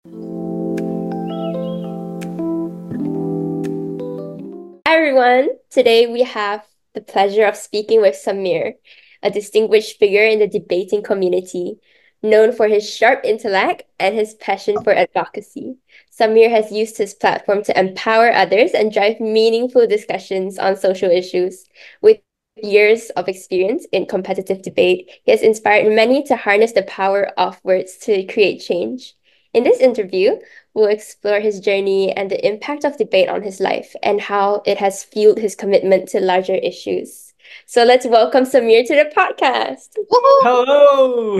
Hi everyone. Today we have the pleasure of speaking with Samir, a distinguished figure in the debating community, known for his sharp intellect and his passion for advocacy. Samir has used his platform to empower others and drive meaningful discussions on social issues. With years of experience in competitive debate, he has inspired many to harness the power of words to create change. In this interview, we'll explore his journey and the impact of debate on his life and how it has fueled his commitment to larger issues. So let's welcome Samir to the podcast. Woohoo! Hello.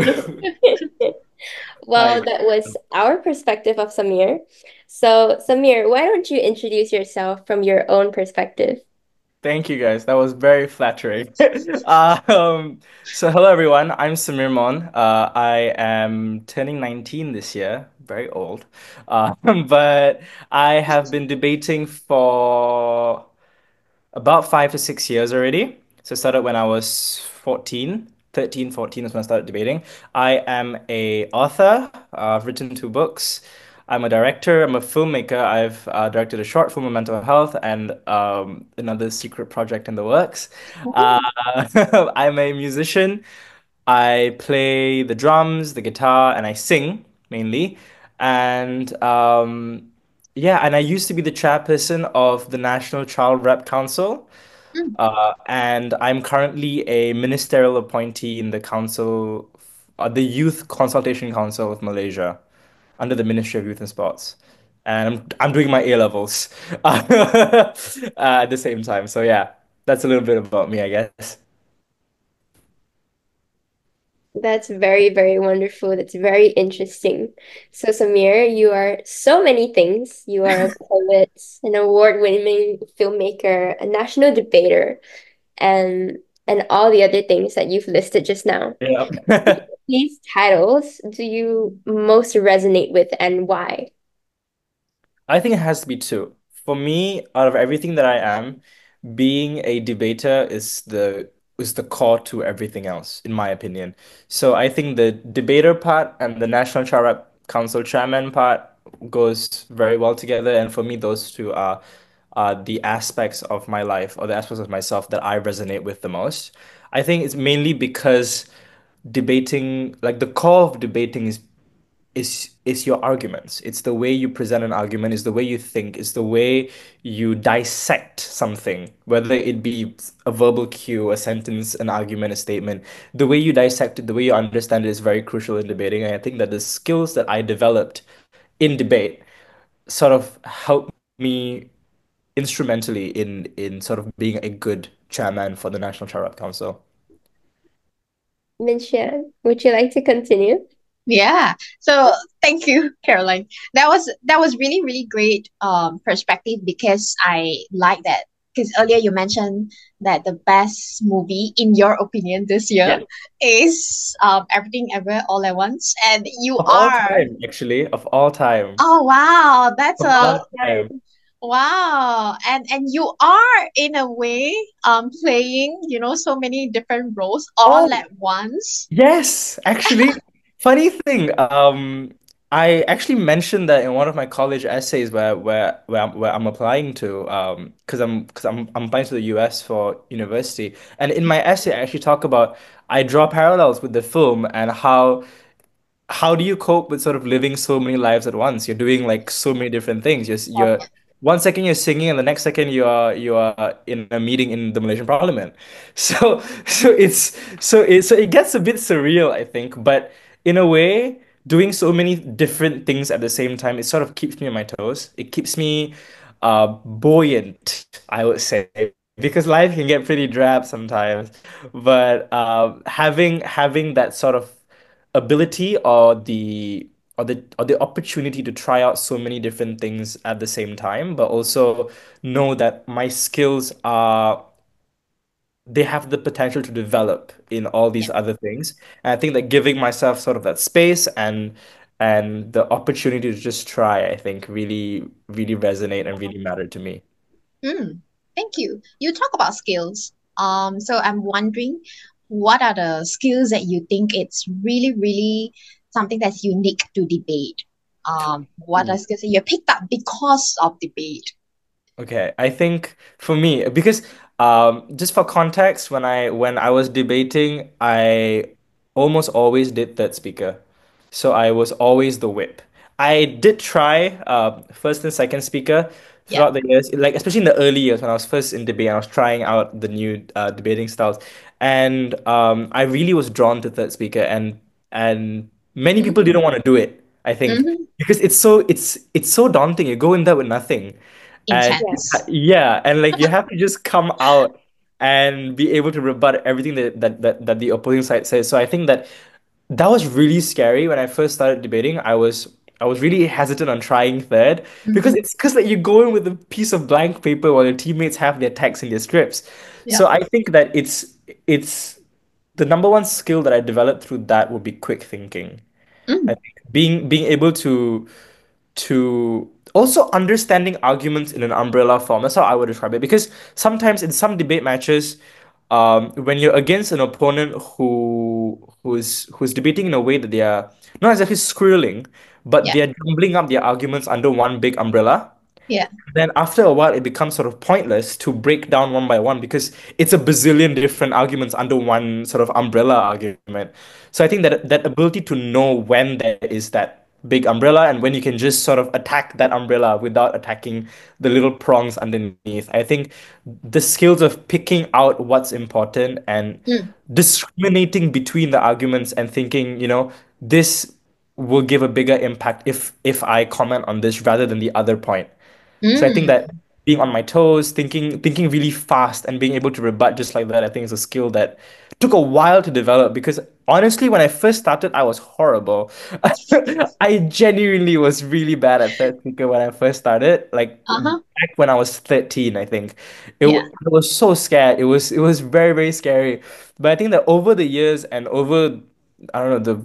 Well, Hi. that was our perspective of Samir. So, Samir, why don't you introduce yourself from your own perspective? Thank you guys. That was very flattering. Um, so hello everyone. I'm Samir Mon. I am turning 19 this year. Very old. But I have been debating for about 5 to 6 years already. So I started when I was 14, 13, 14 is when I started debating. I am a author. I've written 2 books. I'm a director. I'm a filmmaker. I've directed a short film on mental health and another secret project in the works. Uh, I'm a musician. I play the drums, the guitar, and I sing mainly. And yeah, and I used to be the chairperson of the National Child Rep Council. Mm. And I'm currently a ministerial appointee in the council, the Youth Consultation Council of Malaysia, under the Ministry of Youth and Sports. And I'm doing my A levels at the same time. So yeah, that's a little bit about me, I guess. That's very, very wonderful. That's very interesting. So, Samir, you are so many things. You are a poet, an award-winning filmmaker, a national debater, and all the other things that you've listed just now. Yeah. These titles do you most resonate with and why? I think it has to be two. For me, out of everything that I am, being a debater is the core to everything else, in my opinion. So I think the debater part and the National Charab Council chairman part goes very well together. And for me, those two are the aspects of my life or the aspects of myself that I resonate with the most. I think it's mainly because debating, like the core of debating is your arguments. It's the way you present an argument, it's the way you think, it's the way you dissect something, whether it be a verbal cue, a sentence, an argument, a statement. The way you dissect it, the way you understand it is very crucial in debating. And I think that the skills that I developed in debate sort of helped me instrumentally in sort of being a good chairman for the National Charab Council. Minxia, would you like to continue? Yeah. So thank you, Caroline. That was really, really great perspective because I like that. Because earlier you mentioned that the best movie, in your opinion, this year Yeah. is Everything Ever All at Once. And you Of all are, time, actually, of all time. oh wow, that's Of a all time. wow. And you are in a way playing, so many different roles all Oh, at once. yes, actually, funny thing. I actually mentioned that in one of my college essays where I'm applying to because I'm applying to the US for university, and in my essay I actually talk about I draw parallels with the film and how do you cope with sort of living so many lives at once? You're doing like so many different things. You're 1 second you're singing, and the next second you are in a meeting in the Malaysian Parliament. So it gets a bit surreal, I think. But in a way, doing so many different things at the same time, it sort of keeps me on my toes. It keeps me buoyant, I would say. Because life can get pretty drab sometimes, but having that sort of ability or the opportunity to try out so many different things at the same time, but also know that my skills are they have the potential to develop in all these other things. And I think that giving myself sort of that space and the opportunity to just try, I think really, really resonate and really matter to me. Mm, thank you. You talk about skills. So I'm wondering, what are the skills that you think it's really, really something that's unique to debate? what I was gonna say, you picked up because of debate. Okay, I think for me, because just for context, when I was debating, I almost always did third speaker. So I was always the whip. I did try first and second speaker Yeah. throughout the years, like especially in the early years when I was first in debate, I was trying out the new debating styles. And I really was drawn to third speaker and many people Mm-hmm. didn't want to do it, I think. Mm-hmm. Because it's so daunting. You go in there with nothing. And Yeah. Intense. yeah, and like you have to just come out and be able to rebut everything that the opposing side says. So I think that was really scary when I first started debating. I was really hesitant on trying third Mm-hmm. because like you go in with a piece of blank paper while your teammates have their text and their scripts. Yeah. So I think that it's the number one skill that I developed through that would be quick thinking. I Mm. think being able to also understanding arguments in an umbrella form. That's how I would describe it. Because sometimes in some debate matches, when you're against an opponent who's debating in a way that they are not exactly squirreling, but Yeah. they're jumbling up their arguments under one big umbrella, Yeah. then after a while it becomes sort of pointless to break down one by one because it's a bazillion different arguments under one sort of umbrella argument. So I think that ability to know when there is that big umbrella and when you can just sort of attack that umbrella without attacking the little prongs underneath. I think the skills of picking out what's important and Mm. discriminating between the arguments and thinking, this will give a bigger impact if I comment on this rather than the other point. So I think Mm. that being on my toes, thinking really fast and being able to rebut just like that, I think is a skill that took a while to develop because honestly, when I first started, I was horrible. I genuinely was really bad at third speaker when I first started, like Uh-huh. back when I was 13, I think. Yeah. I was so scared. It was very, very scary. But I think that over the years and over I don't know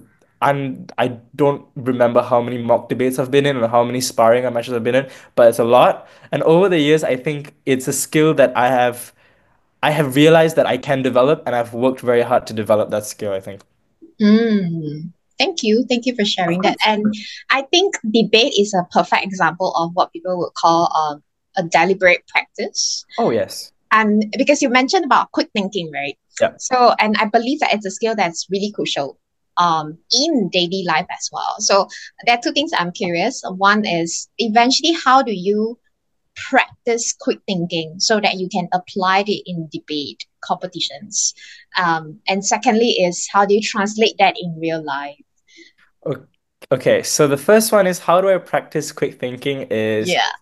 I don't remember how many mock debates I've been in or how many sparring matches I've been in, but it's a lot. And over the years, I think it's a skill that I have realized that I can develop, and I've worked very hard to develop that skill, I think. Mm. Thank you. Thank you for Of sharing that. course. And I think debate is a perfect example of what people would call a deliberate practice. Oh, yes. And because you mentioned about quick thinking, right? Yeah. So, and I believe that it's a skill that's really crucial in daily life as well. So there are two things I'm curious. One is eventually how do you practice quick thinking so that you can apply it in debate competitions? And secondly is how do you translate that in real life? O- Okay, so the first one is how do I practice quick thinking is Yeah.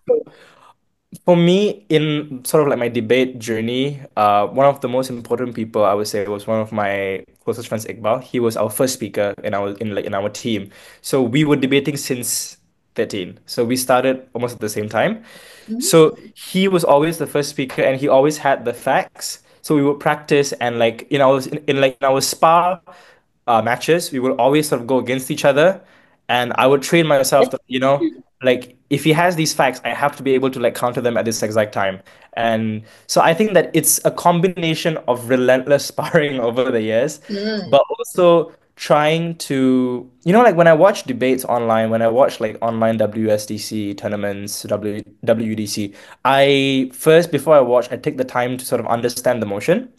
for me, in sort of like my debate journey, one of the most important people I would say was one of my closest friends, Iqbal. He was our first speaker in our team. So we were debating since 13. So we started almost at the same time. Mhm. So he was always the first speaker, and he always had the facts. So we would practice, and like in our spa matches, we would always sort of go against each other, and I would train myself to, like if he has these facts, I have to be able to like counter them at this exact time. And so I think that it's a combination of relentless sparring over the years, Mm. but also trying to, like when I watch debates online, when I watch like online WSDC tournaments, WDC, I first, before I watch, I take the time to sort of understand the motion.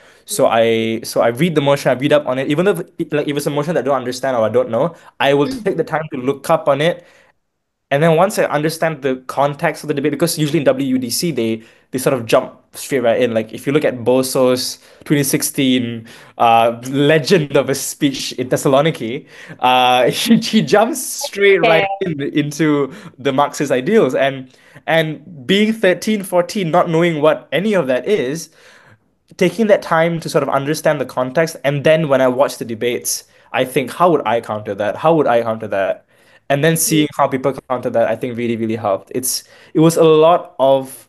So I read the motion, I read up on it, even if like if it's a motion that I don't understand or I don't know, I will Mm. take the time to look up on it, and then once I understand the context of the debate, because usually in WUDC they sort of jump straight right in. Like if you look at Boso's 2016 legend of a speech in Thessaloniki, he jumps straight Yeah. right into the Marxist ideals, and being 13, 14, not knowing what any of that is, taking that time to sort of understand the context, and then when I watch the debates, I think, how would I counter that? How would I counter that? And then seeing how people counter that, I think really, really helped. It was a lot of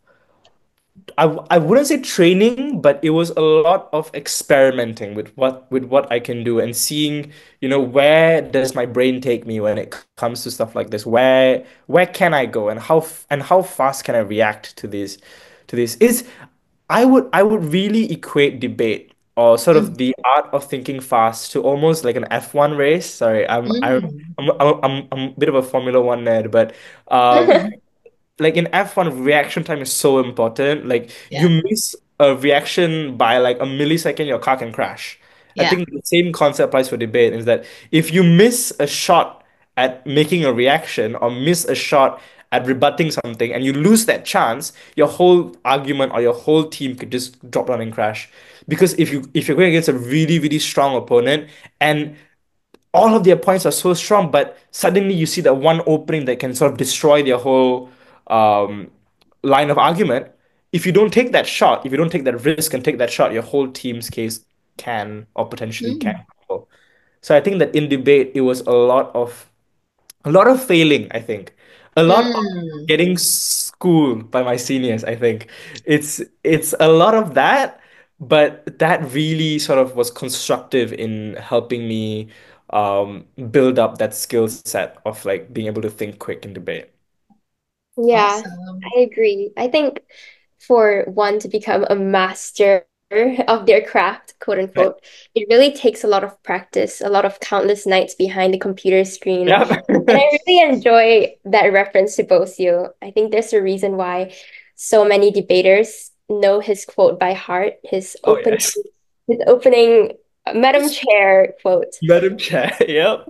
I wouldn't say training, but it was a lot of experimenting with what I can do and seeing, where does my brain take me when it comes to stuff like this? Where can I go and how fast can I react to this? Is I would really equate debate or sort of Mm. the art of thinking fast to almost like an F1 race. Sorry, Mm. I'm a bit of a Formula One nerd, but um, like in F1, reaction time is so important. Like you Yeah. miss a reaction by like a millisecond, your car can crash. I Yeah. think the same concept applies for debate is that if you miss a shot at making a reaction or miss a shot at rebutting something and you lose that chance, your whole argument or your whole team could just drop down and crash. Because if you're going against a really, really strong opponent and all of their points are so strong, but suddenly you see that one opening that can sort of destroy their whole um, line of argument. If you don't take that shot, if you don't take that risk and take that shot, your whole team's case can or potentially can Mm. crumble. So I think that in debate, it was a lot of failing, I think. A lot of Mm. getting schooled by my seniors, I think. It's a lot of that, but that really sort of was constructive in helping me build up that skill set of like being able to think quick in debate. Yeah, Awesome. I agree. I think for one to become a master of their craft, quote Right. unquote, it really takes a lot of practice, a lot of countless nights behind the computer screen. Yeah. And I really enjoy that reference to Bosio. I think there's a reason why so many debaters know his quote by heart, Oh yes. his opening Madam Chair quote. Madam Chair. Yep.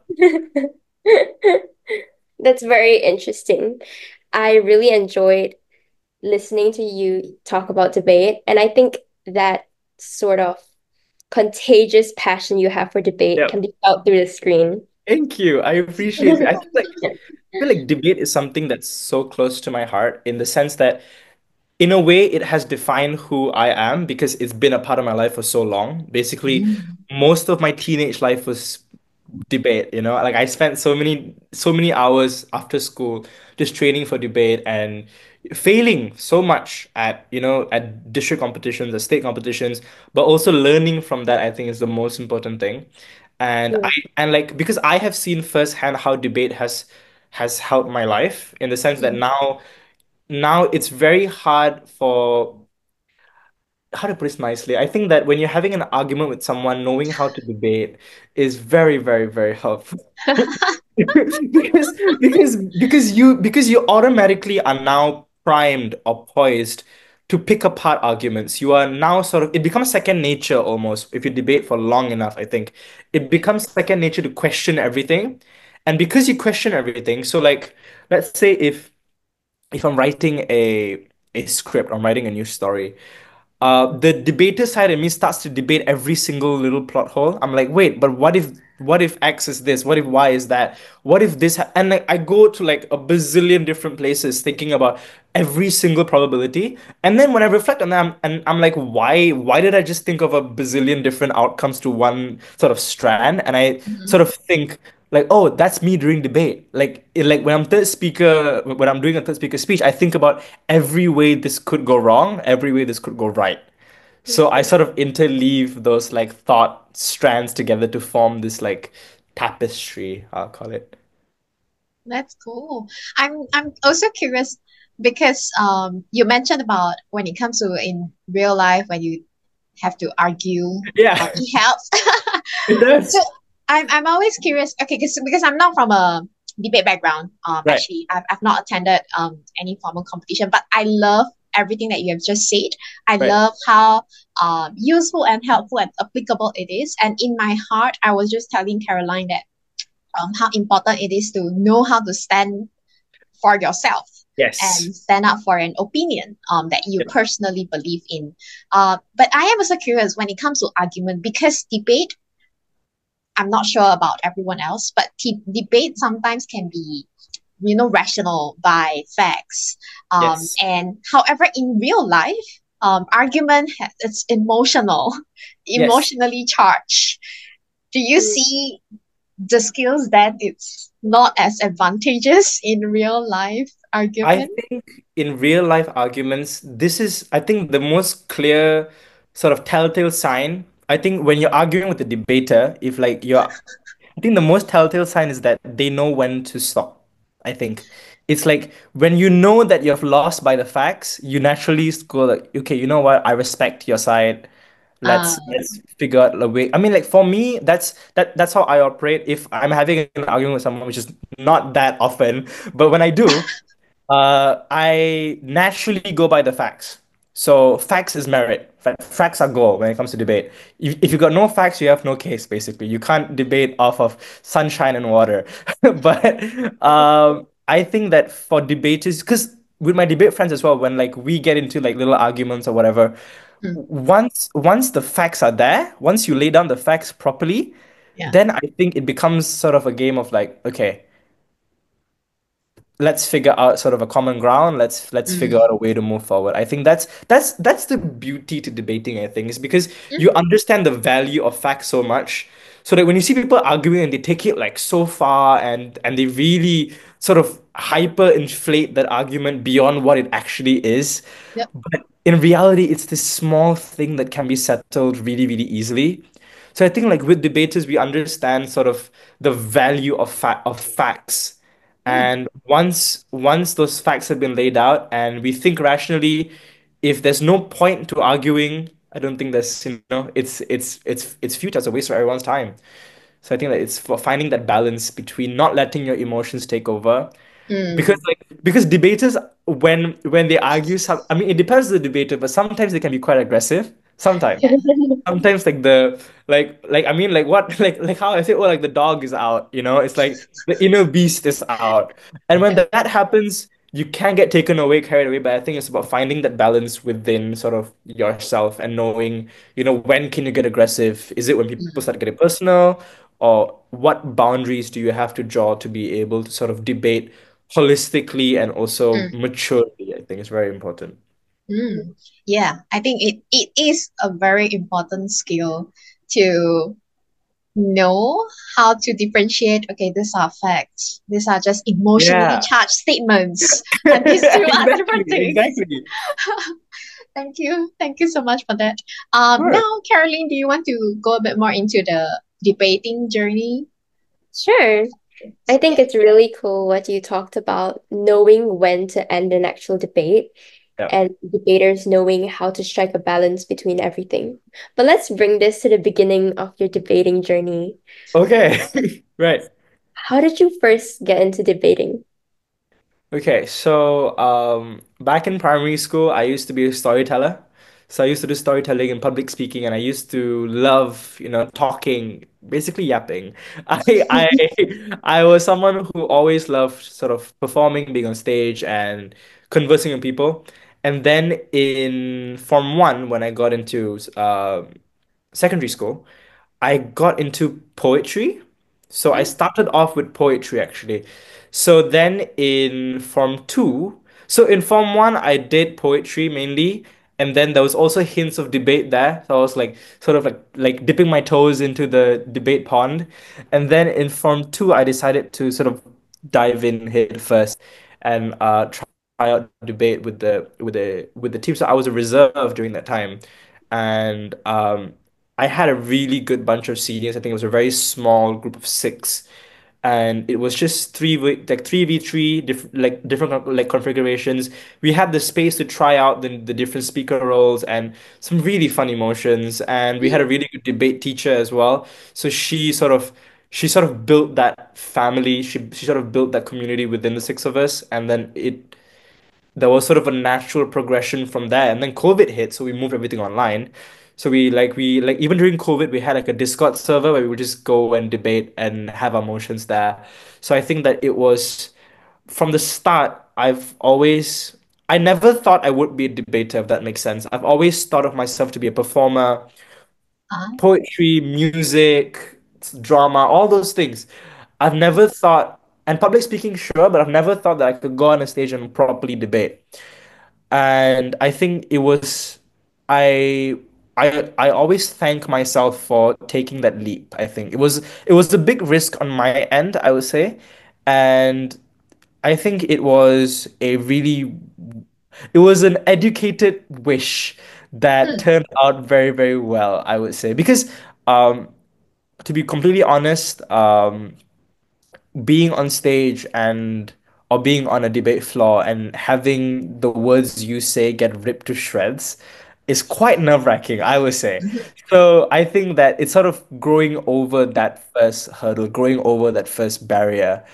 That's very interesting. I really enjoyed listening to you talk about debate. And I think that sort of contagious passion you have for debate can Yep. be felt through the screen. Thank you. I appreciate it. I feel like debate is something that's so close to my heart in the sense that in a way, it has defined who I am because it's been a part of my life for so long. Basically, Mm. most of my teenage life was debate, Like I spent so many hours after school just training for debate and failing so much at district competitions, at state competitions, but also learning from that, I think is the most important thing. And I Yeah. and like because I have seen firsthand how debate has helped my life in the sense that Mm. now it's very hard for how to put this nicely. I think that when you're having an argument with someone, knowing how to debate is very, very, very helpful. Because you automatically are now primed or poised to pick apart arguments. You are now sort of it becomes second nature almost if you debate for long enough, I think. It becomes second nature to question everything. And because you question everything, so like let's say if I'm writing a script, I'm writing a new story. The debater side of me starts to debate every single little plot hole. I'm like, wait, but what if X is this? What if Y is that? What if this? And like, I go to like a bazillion different places thinking about every single probability. And then when I reflect on that, I'm like, why did I just think of a bazillion different outcomes to one sort of strand? And I Mhm. sort of think like, oh, that's me during debate. Like when I'm doing a third speaker speech, I think about every way this could go wrong, every way this could go right. So I sort of interleave those like thought strands together to form this like tapestry, I'll call it. That's cool. I'm also curious because you mentioned about when it comes to in real life when you have to argue, Yeah, it helps. it So does. I'm always curious. Okay, because I'm not from a debate background. Right, Actually, I've not attended any formal competition, but I love everything that you have just said. I right. love how useful and helpful and applicable it is. And in my heart, I was just telling Caroline that how important it is to know how to stand for yourself Yes. and stand up for an opinion that you Yeah. personally believe in. But I am also curious when it comes to argument because debate, I'm not sure about everyone else, but debate sometimes can be rational by facts. Yes. And however, in real life, argument it's emotional, Yes. emotionally charged. Do you Mm. see the skills that it's not as advantageous in real life I argument? think in real life arguments, this is, I think, the most clear sort of telltale sign. I think when you're arguing with a debater, if like I think the most telltale sign is that they know when to stop. I think it's like when you know that you've lost by the facts, you naturally go like, okay, you know what? I respect your side. Uh, Let's figure out a way. I mean, like for me, that's how I operate. If I'm having an argument with someone, which is not that often, but when I do, I naturally go by the facts. So facts is merit. Facts are goal when it comes to debate. If you got no facts, you have no case, basically. You can't debate off of sunshine and water. But I think that for debaters, because with my debate friends as well, when like we get into like little arguments or whatever, mm, once the facts are there, once you lay down the facts properly, yeah. then I think it becomes sort of a game of like, okay, let's figure out sort of a common ground. Let's figure Mm, out a way to move forward. I think that's the beauty to debating, I think, is because mm, you understand the value of facts so much, so that when you see people arguing and they take it like so far and they really sort of hyper inflate that argument beyond what it actually is. yep. But in reality, it's this small thing that can be settled really, really easily. So I think like with debaters, we understand sort of the value of facts. Mm, And once those facts have been laid out and we think rationally, if there's no point to arguing, I don't think there's, it's futile, it's a waste of everyone's time. So I think that it's for finding that balance between not letting your emotions take over, because mm. because debaters, when they argue, I mean, it depends on the debater, but sometimes they can be quite aggressive. Sometimes like like I mean like what like how I say, oh, like the dog is out, it's like the inner beast is out. And when Yeah. that happens, you can get taken away, carried away. But I think it's about finding that balance within sort of yourself and knowing, when can you get aggressive? Is it when people Mm, start getting personal? Or what boundaries do you have to draw to be able to sort of debate holistically and also mm, maturely? I think it's very important. mm. Yeah, I think it is a very important skill to know how to differentiate. Okay, these are facts. These are just emotionally Yeah. charged statements, and these two are Exactly, different things. exactly. Thank you. Thank you so much for that. Sure. Now, Caroline, do you want to go a bit more into the debating journey? Sure. I think Yeah. it's really cool what you talked about, knowing when to end an actual debate Yeah. and debaters knowing how to strike a balance between everything. But let's bring this to the beginning of your debating journey. Okay. Right. How did you first get into debating? Okay, so back in primary school, I used to be a storyteller. So I used to do storytelling and public speaking, and I used to love, talking, basically yapping. I was someone who always loved sort of performing, being on stage, and conversing with people. And then in Form 1, when I got into secondary school, I got into poetry. So I Mm, started off with poetry actually. So then in Form 2, so in Form 1, I did poetry mainly. And then there was also hints of debate there. So I was like sort of like dipping my toes into the debate pond. And then in Form 2, I decided to sort of dive in head first and try out debate with the team. So I was a reserve during that time. And I had a really good bunch of seniors. I think it was a very small group of six, and it was just like 3v3, different like configurations. We had the space to try out the different speaker roles and some really fun emotions, and we had a mm, really good debate teacher as well. So she sort of built that family. She sort of built that community within the six of us, and then it there was sort of a natural progression from there. And then COVID hit, so we moved everything online. So we even during COVID, we had like a Discord server where we would just go and debate and have our motions there. So I think that it was from the start, I never thought I would be a debater, if that makes sense. I've always thought of myself to be a performer, ah, poetry, music, drama, all those things. I've never thought, and public speaking, sure, but I've never thought that I could go on a stage and properly debate. And I think it was I I always thank myself for taking that leap. I think it was a big risk on my end, I would say. And I think it was an educated wish that mm, turned out very, very well, I would say. Because um to be completely honest, being on stage and or being on a debate floor and having the words you say get ripped to shreds, is quite nerve-wracking, I would say. So I think that it's sort of growing over that first hurdle, growing over that first barrier.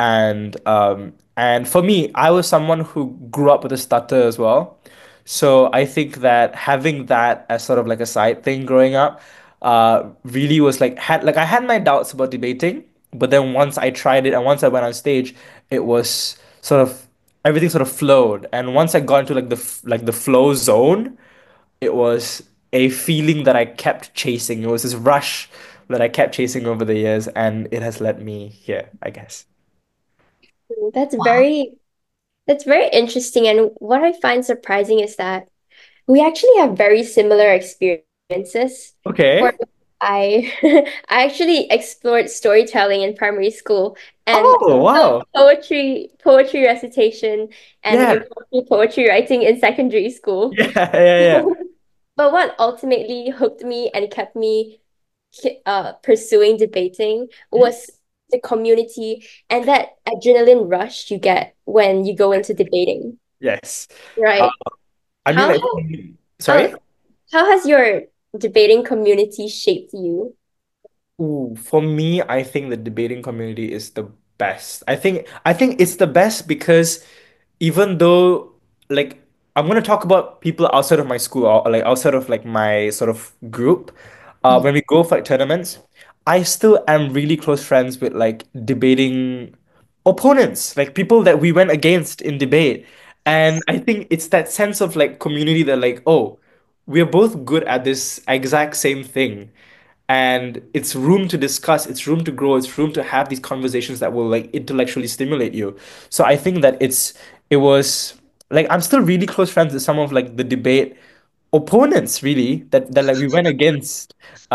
And for me, I was someone who grew up with a stutter as well. So I think that having that as sort of like a side thing growing up, really was like I had my doubts about debating, but then once I tried it and once I went on stage, it was sort of everything sort of flowed. And once I got into like the flow zone, it was a feeling that I kept chasing. It was this rush that I kept chasing over the years, and it has led me here, I guess. That's Wow. that's very interesting. And what I find surprising is that we actually have very similar experiences. For Okay. I I actually explored storytelling in primary school and Oh, wow. poetry recitation and Yeah. impromptu poetry writing in secondary school. Yeah, yeah, yeah. But what ultimately hooked me and kept me pursuing debating Mhm. was the community and that adrenaline rush you get when you go into debating, Yes. Uh, right? I mean, How like, has sorry? uh, how has your debating community shaped you? Ooh, for me, I think the debating community is the best. I think it's the best because even though like I'm gonna talk about people outside of my school or like outside of like my sort of group, Mm. when we go for like tournaments, I still am really close friends with like debating opponents, like people that we went against in debate. And Yes. I think it's that sense of like community that like, oh, we're both good at this exact same thing, and it's room to discuss, it's room to grow, it's room to have these conversations that will like intellectually stimulate you. So I think that it was like I'm still really close friends with some of like the debate opponents really that like we went against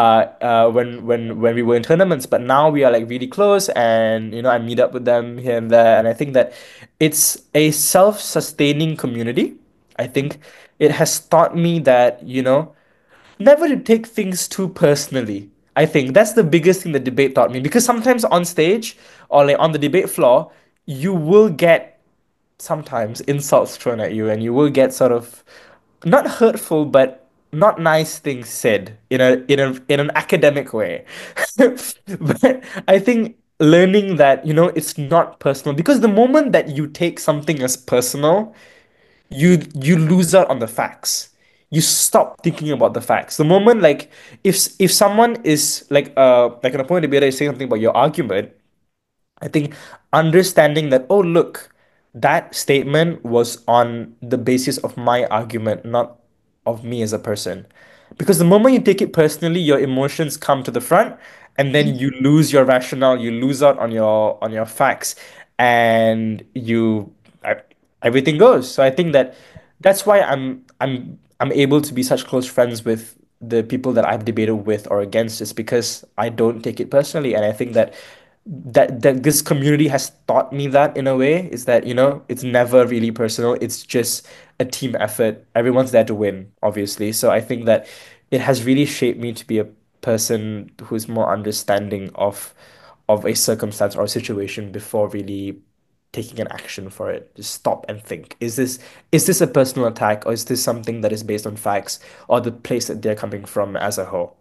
when we were in tournaments, but now we are like really close, and I meet up with them here and there, and I think that it's a self-sustaining community. I think it has taught me that never to take things too personally. I think that's the biggest thing the debate taught me, because sometimes on stage or like on the debate floor, you will get sometimes insults thrown at you, and you will get sort of not hurtful but not nice things said in an academic way. But I think learning that it's not personal, because the moment that you take something as personal, you lose out on the facts. You stop thinking about the facts. The moment, like, if someone is like an opponent debater is saying something about your argument, I think understanding that, oh, look, that statement was on the basis of my argument, not of me as a person. Because the moment you take it personally, your emotions come to the front, and then you lose your rationale, you lose out on your facts, and everything goes. So I think that that's why I'm able to be such close friends with the people that I've debated with or against, is because I don't take it personally. And I think that this community has taught me that, in a way, is that it's never really personal. It's just a team effort. Everyone's there to win, obviously. So I think that it has really shaped me to be a person who's more understanding of a circumstance or a situation before really taking an action for it. Just stop and think. Is this a personal attack, or is this something that is based on facts or the place that they're coming from as a whole?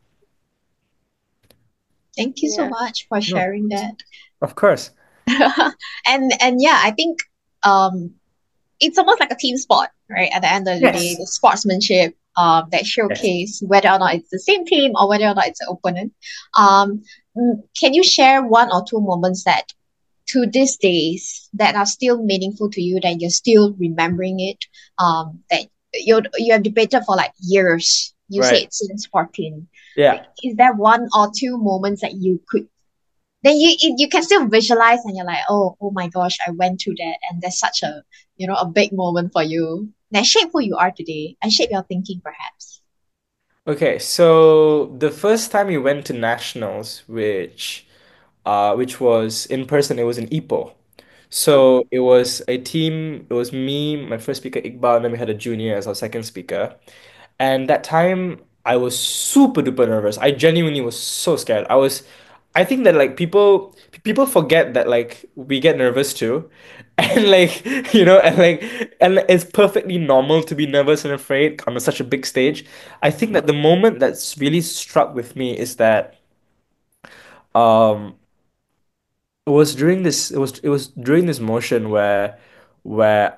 Thank you so Yeah. much for No, sharing that. of course. And yeah, I think um it's almost like a team sport, right? At the end of the day, Yes. the sportsmanship that Yes. showcase whether or not it's the same team or whether or not it's an opponent. Um, can you share one or two moments that to these days that are still meaningful to you, that you're still remembering it? That you have debated for like years. You Right. said since 14. Yeah. Like, is there one or two moments that you could then you can still visualize and you're like, oh my gosh, I went through that, and that's such a a big moment for you that shape who you are today and shape your thinking perhaps. Okay, so the first time we went to nationals, which was in person, it was in Ipoh. So it was a team, it was me, my first speaker Iqbal, and then we had a junior as our second speaker. And that time I was super duper nervous. I genuinely was so scared. I think that like people forget that like we get nervous too. And like, and it's perfectly normal to be nervous and afraid on such a big stage. I think that the moment that's really struck with me is that um it was during this motion where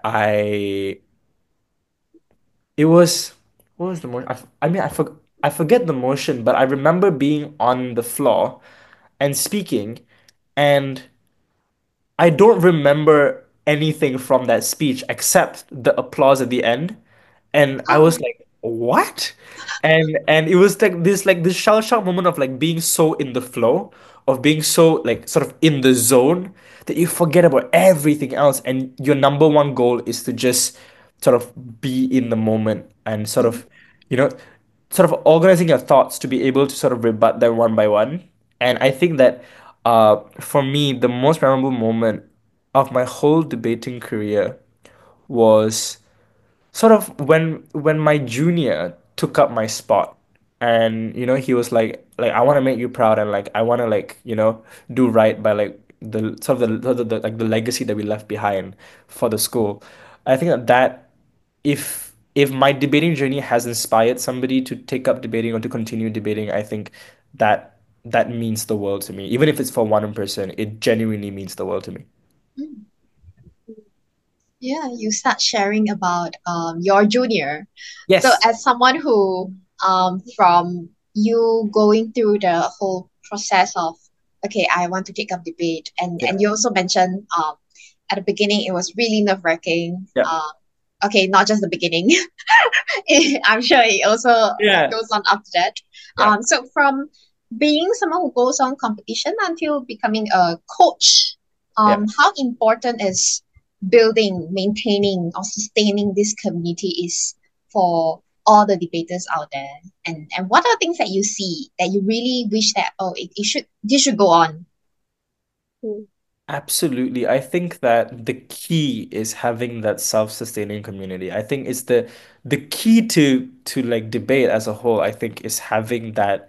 it was what was the motion? I mean I forget the motion, but I remember being on the floor and speaking, and I don't remember anything from that speech except the applause at the end. And I was Oh. like, what? And it was like this shell shock moment of like being so in the flow, of being so like sort of in the zone that you forget about everything else. And your number one goal is to just sort of be in the moment and sort Mhm. of, you know, sort of organizing your thoughts to be able to sort of rebut them one by one. And I think that for me, the most memorable moment of my whole debating career was sort of when my junior took up my spot, and he was like I want to make you proud, and like I want to like do right by like the like the legacy that we left behind for the school. I think that if my debating journey has inspired somebody to take up debating or to continue debating, I think that that means the world to me. Even if it's for one person, it genuinely means the world to me. Mm. Yeah, you start sharing about your junior. So Yes. as someone who from you going through the whole process of okay, I want to take up debate, and Yeah. you also mentioned at the beginning it was really nerve-wracking. Yeah. Okay, not just the beginning. I'm sure it also Yeah. goes on after that. Yeah. So from being someone who goes on competition until becoming a coach, Yeah. how important is building, maintaining, or sustaining this community is for all the debaters out there? And what are things that you see that you really wish that it should this should go on? Mm. Absolutely. I think that the key is having that self-sustaining community. I think it's the key to like debate as a whole, I think, is having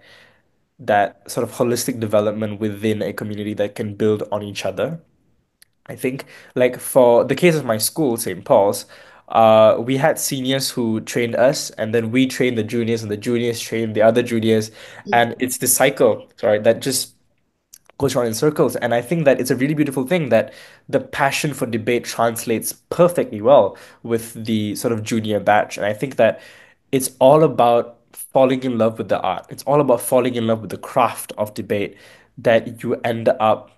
that sort of holistic development within a community that can build on each other. I think like for the case of my school, St. Paul's, we had seniors who trained us, and then we trained the juniors, and the juniors trained the other juniors, Mm, and it's this cycle, sorry, that just goes around in circles. And I think that it's a really beautiful thing that the passion for debate translates perfectly well with the sort of junior batch. And I think that it's all about falling in love with the art. It's all about falling in love with the craft of debate that you end up,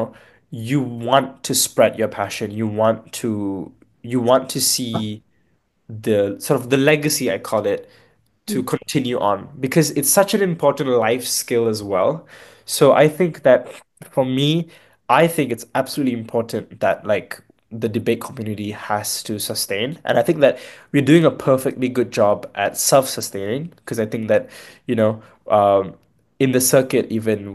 you want to spread your passion. You want to see the sort of the legacy, I call it, to mm, continue on because it's such an important life skill as well. So I think that for me, I think it's absolutely important that like the debate community has to sustain. And I think that we're doing a perfectly good job at self-sustaining because I think that, you know, in the circuit even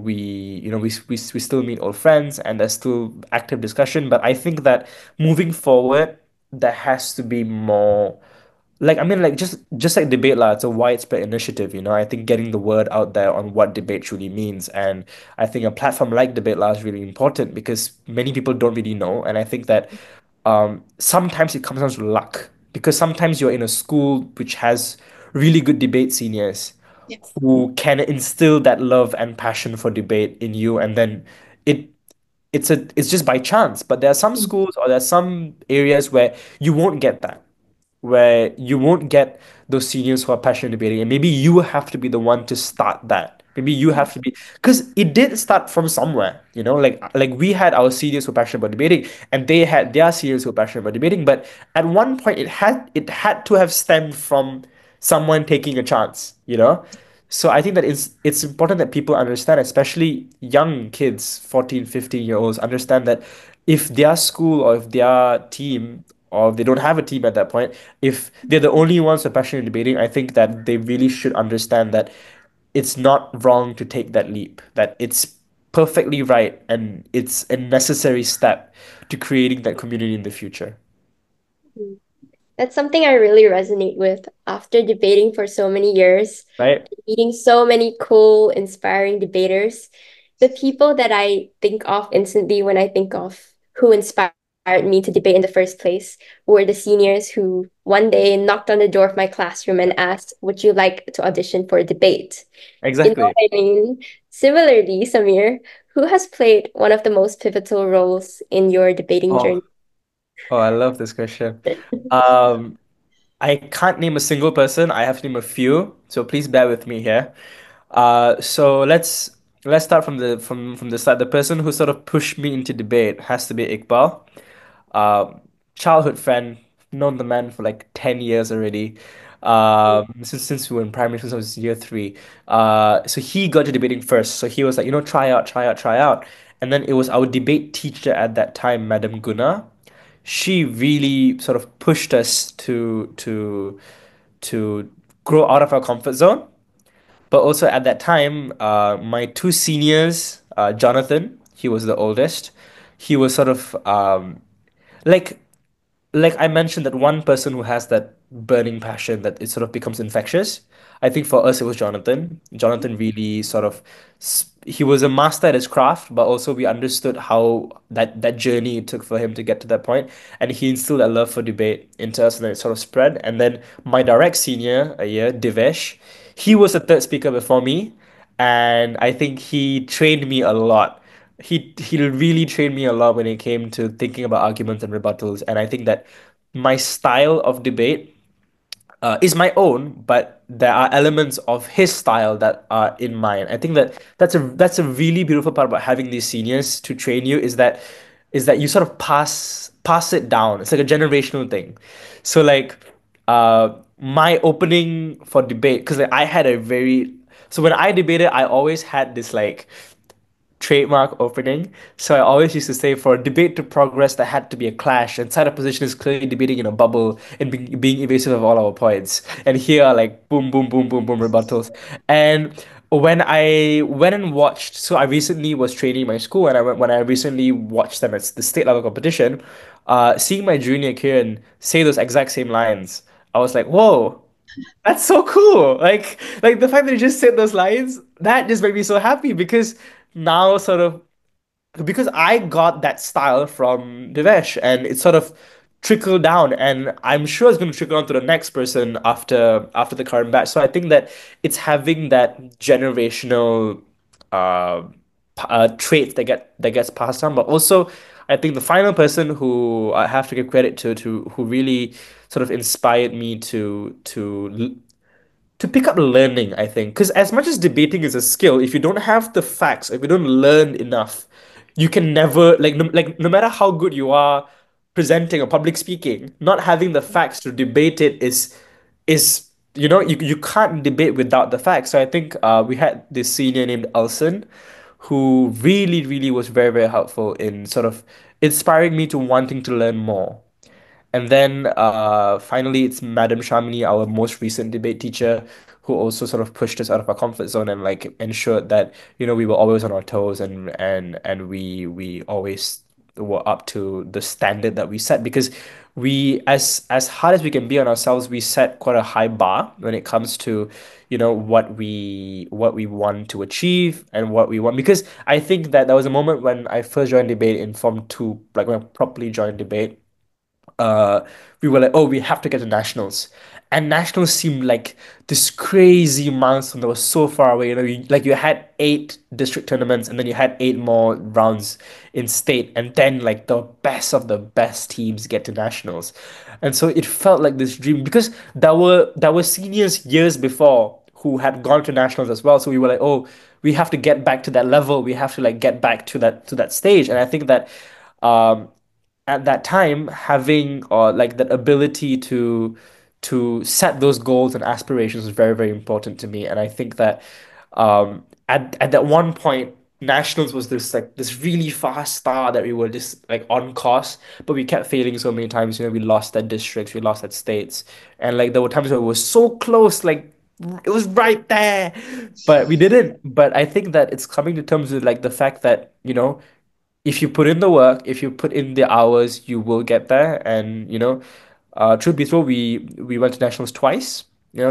we still meet old friends and there's still active discussion. But I think that moving forward, there has to be more like I mean like just like debate lah, it's a widespread initiative, I think getting the word out there on what debate truly means. And I think a platform like Debate Lah is really important because many people don't really know. And I think that sometimes it comes down to luck because sometimes you're in a school which has really good debate seniors yeah. who can instill that love and passion for debate in you, and then it it's just by chance. But there are some Mm, schools or there are some areas where you won't get that, where you won't get those seniors who are passionate debating, and maybe you have to be the one to start that. Maybe you mm, have to be because it did start from somewhere, like we had our seniors who were passionate about debating, and they had their seniors who were passionate about debating. But at one point, it had to have stemmed from someone taking a chance. So I think that it's important that people understand, especially young kids, 14, 15-year-olds, understand that if their school or if their team or if they don't have a team at that point, if they're the only ones who are passionate in debating, I think that they really should understand that it's not wrong to take that leap, that it's perfectly right and it's a necessary step to creating that community in the future, Mm. That's something I really resonate with after debating for so many years, right? meeting so many cool, inspiring debaters. The people that I think of instantly when I think of who inspire inspired me to debate in the first place were the seniors who one day knocked on the door of my classroom and asked, "Would you like to audition for a debate?" You know Exactly. what I mean? Similarly, Samir, who has played one of the most pivotal roles in your debating Oh, journey? oh, I love this question. Um, I can't name a single person. I have to name a few, so please bear with me here. So let's start from the start. The person who sort of pushed me into debate has to be Iqbal. Um, Childhood friend, known the man for like 10 years already. Since we were in primary, since I was year three. So he got to debating first. So he was like, try out, try out, try out. And then it was our debate teacher at that time, Madam Guna. She really sort of pushed us to grow out of our comfort zone. But also at that time, my two seniors, Jonathan, he was the oldest. He was sort of like like I mentioned, that one person who has that burning passion that it sort of becomes infectious. I think for us it was Jonathan. Jonathan really sort of he was a master at his craft, but also we understood how that journey it took for him to get to that point, and he instilled a love for debate into us, and then it sort of spread. And then my direct senior a year, Divesh, he was the third speaker before me, and I think he trained me a lot. He really trained me a lot when it came to thinking about arguments and rebuttals, and I think that my style of debate is my own, but there are elements of his style that are in mine. I think that that's a really beautiful part about having these seniors to train you, is that you sort of pass it down. It's like a generational thing. So like my opening for debate, because like, I had a very so when I debated, I always had this like trademark opening. So I always used to say, for a debate to progress, there had to be a clash, and side opposition is clearly debating in a bubble and being evasive of all our points. And here are like boom, boom, boom, boom, boom rebuttals. And when I went and watched, so I recently was training in my school, and when I recently watched them at the state level competition, seeing my junior Kieran say those exact same lines, I was like, whoa. That's so cool. Like the fact that you just said those lines, that just made me so happy, because now sort of because I got that style from Devesh, and it sort of trickled down, and I'm sure it's going to trickle on to the next person after the current batch. So I think that it's having that generational uh, trait that gets passed on, but also I think the final person who I have to give credit to who really sort of inspired me to pick up learning, I think. Because as much as debating is a skill, if you don't have the facts, if you don't learn enough, you can never no matter how good you are presenting or public speaking, not having the facts to debate it is you can't debate without the facts. So I think we had this senior named Elson who really, really was very, very helpful in sort of inspiring me to wanting to learn more. And then finally, it's Madam Shamini, our most recent debate teacher, who also sort of pushed us out of our comfort zone and like ensured that we were always on our toes, and we always were up to the standard that we set, because we as hard as we can be on ourselves, we set quite a high bar when it comes to what we want to achieve and what we want. Because I think that there was a moment when I first joined debate in Form 2, like when I properly joined debate, uh we were like, oh, we have to get to nationals, and nationals seemed like this crazy milestone that was so far away. You had 8 district tournaments, and then you had 8 more rounds in state, and then like the best of the best teams get to nationals. And so it felt like this dream, because there were seniors years before who had gone to nationals as well. So we were like, oh, we have to get back to that level, we have to like get back to that stage. And I think that um at that time, having or like that ability to set those goals and aspirations was very, very important to me. And I think that at that one point, nationals was this really fast star that we were just like on course, but we kept failing so many times. We lost that districts, we lost that states, and like there were times where we were so close, like it was right there, but we didn't. But I think that it's coming to terms with like the fact that if you put in the work, if you put in the hours, you will get there. And truth be told, we went to nationals twice.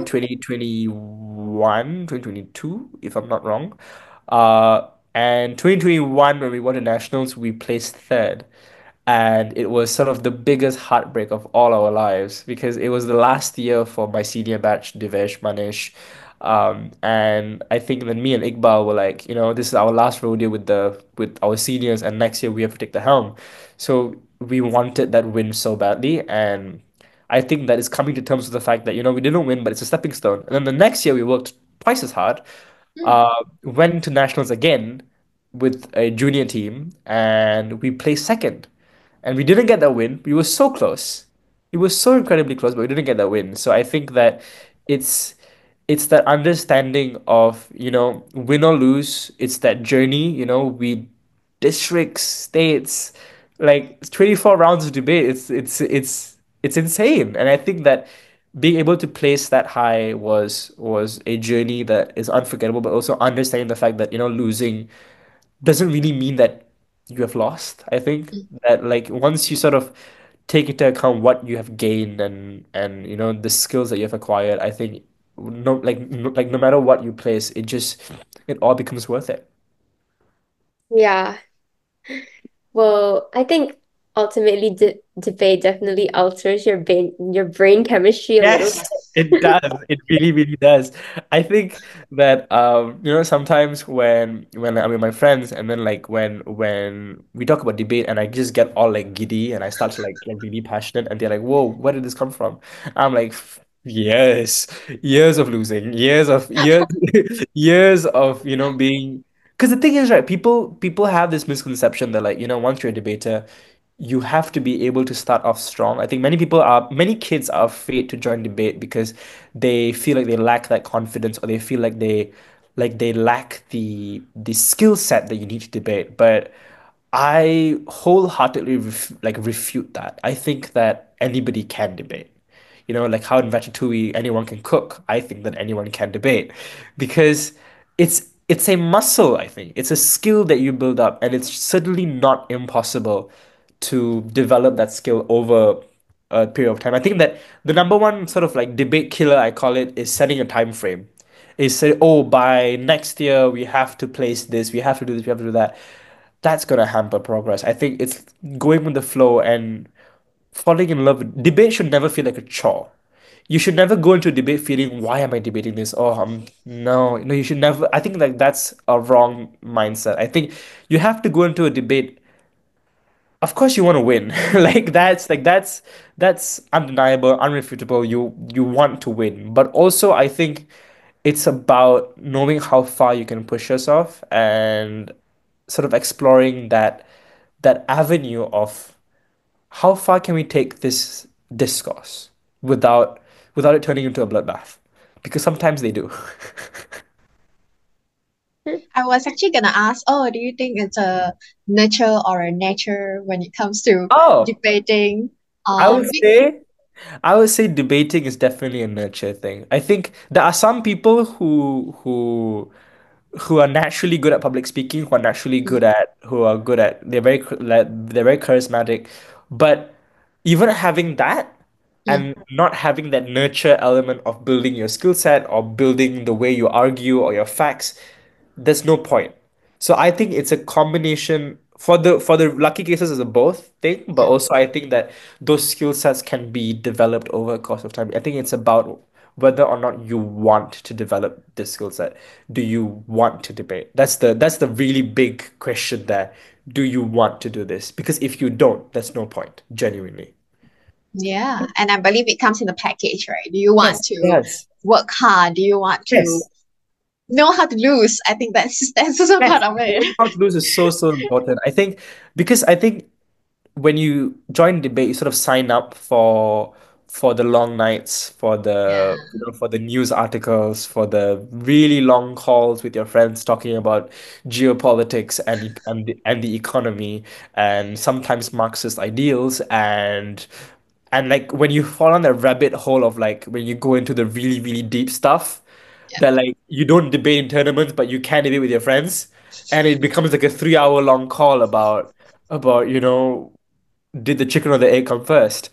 2021, 2022, if I'm not wrong. And 2021, when we went to nationals, we placed third. And it was sort of the biggest heartbreak of all our lives because it was the last year for my senior batch, Divesh, Manish. And I think that me and Iqbal were like, this is our last rodeo with our seniors, and next year we have to take the helm. So we wanted that win so badly, and I think that is coming to terms with the fact that, we didn't win, but it's a stepping stone. And then the next year we worked twice as hard, Mm, went to nationals again with a junior team, and we placed second. And we didn't get that win. We were so close. We were so incredibly close, but we didn't get that win. So I think that it's it's that understanding of, win or lose, it's that journey, we districts, states, like 24 rounds of debate. It's insane. And I think that being able to place that high was a journey that is unforgettable, but also understanding the fact that, losing doesn't really mean that you have lost. I think mm. that like once you sort of take into account what you have gained and the skills that you have acquired, I think no matter what you place, it all becomes worth it. Yeah. Well, I think ultimately debate definitely alters your brain chemistry a little Yes, it does. It really, really does. I think that sometimes when I'm with my friends and then like when we talk about debate and I just get all like giddy and I start to like really passionate and they're like, "Whoa, where did this come from?" I'm like, Years, years of losing, years of being." Because the thing is, right, people have this misconception that like once you're a debater you have to be able to start off strong. I think many kids are afraid to join debate because they feel like they lack that confidence or they feel like they lack the skill set that you need to debate. But I wholeheartedly refute that. I think that anybody can debate. Like how in Ratatouille anyone can cook. I think that anyone can debate because it's a muscle, I think. It's a skill that you build up, and it's certainly not impossible to develop that skill over a period of time. I think that the number one sort of like debate killer, I call it, is setting a time frame. Is say, oh, by next year we have to place this, we have to do this, we have to do that. That's gonna hamper progress. I think it's going with the flow and falling in love. Debate should never feel like a chore. You should never go into a debate feeling, why am I debating this? Oh, no, no, you should never. I think like that's a wrong mindset. I think you have to go into a debate, of course you want to win. That's undeniable, unrefutable. You want to win. But also I think it's about knowing how far you can push yourself and sort of exploring that avenue of how far can we take this discourse without it turning into a bloodbath? Because sometimes they do. I was actually gonna ask, oh, do you think it's a nurture or a nature when it comes to Oh, debating? I would Be- say I would say debating is definitely a nurture thing. I think there are some people who are naturally good at public speaking, who are naturally mm, they're very charismatic, but even having that mm. and not having that nurture element of building your skill set or building the way you argue or your facts, there's no point. So I think it's a combination for the lucky cases is a both thing, but also I think that those skill sets can be developed over a course of time. I think it's about whether or not you want to develop this skill set. Do you want to debate? That's the really big question there. Do you want to do this? Because if you don't, there's no point, genuinely. Yeah, and I believe it comes in a package, right? Do you want Yes, it to does. work hard? Do you want to Yes. know how to lose? I think that's also Yes. part of it. Knowing how to lose is so, so important. I think when you join debate, you sort of sign up for the long nights, for the Yeah. for the news articles, for the really long calls with your friends talking about geopolitics and the economy and sometimes Marxist ideals and like when you fall on that rabbit hole of like when you go into the really, really deep stuff Yeah. that like you don't debate in tournaments, but you can debate with your friends, and it becomes like a 3 hour long call about did the chicken or the egg come first?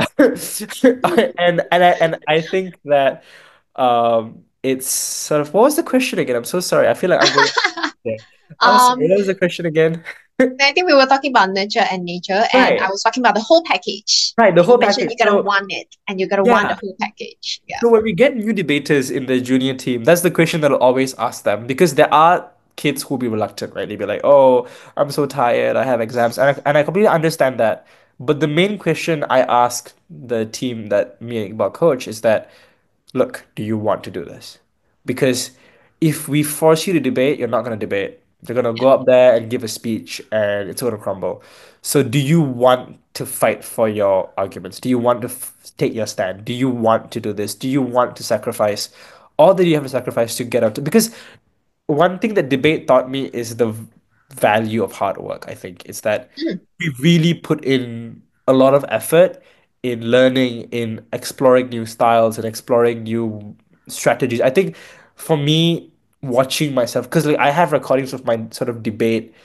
And I think that it's sort of what was the question again? I'm so sorry. I feel like I'm going there. I'm sorry, Um, what was the question again? I think we were talking about nurture and nature, and I Right, was talking about the whole package. right, the And you whole mentioned package. you gotta So want it, and you gotta want the yeah. whole package. Yeah. So when we get new debaters in the junior team, that's the question that I'll always ask them because there are kids who'll be reluctant, right? They'll be like, "Oh, I'm so tired. I have exams," and I completely understand that. But the main question I ask the team that me and Iqbal coach is that, look, do you want to do this? Because if we force you to debate, you're not going to debate. They're going to go up there and give a speech and it's going to crumble. So, do you want to fight for your arguments? Do you want to take your stand? Do you want to do this? Do you want to sacrifice all that you have to sacrifice to get up to? Because one thing that debate taught me is the value of hard work, I think. It's that Mm, we really put in a lot of effort in learning, in exploring new styles and exploring new strategies. I think for me, watching myself, because like I have recordings of my sort of debate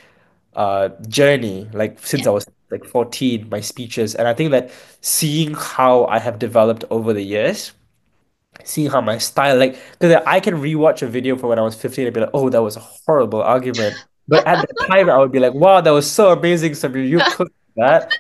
journey, like yeah. since I was like 14, my speeches, and I think that seeing how I have developed over the years, seeing how my style like because I can rewatch a video from when I was 15 and be like, oh, that was a horrible argument. But at the time I would be like, wow, that was so amazing, Samir. You cooked that.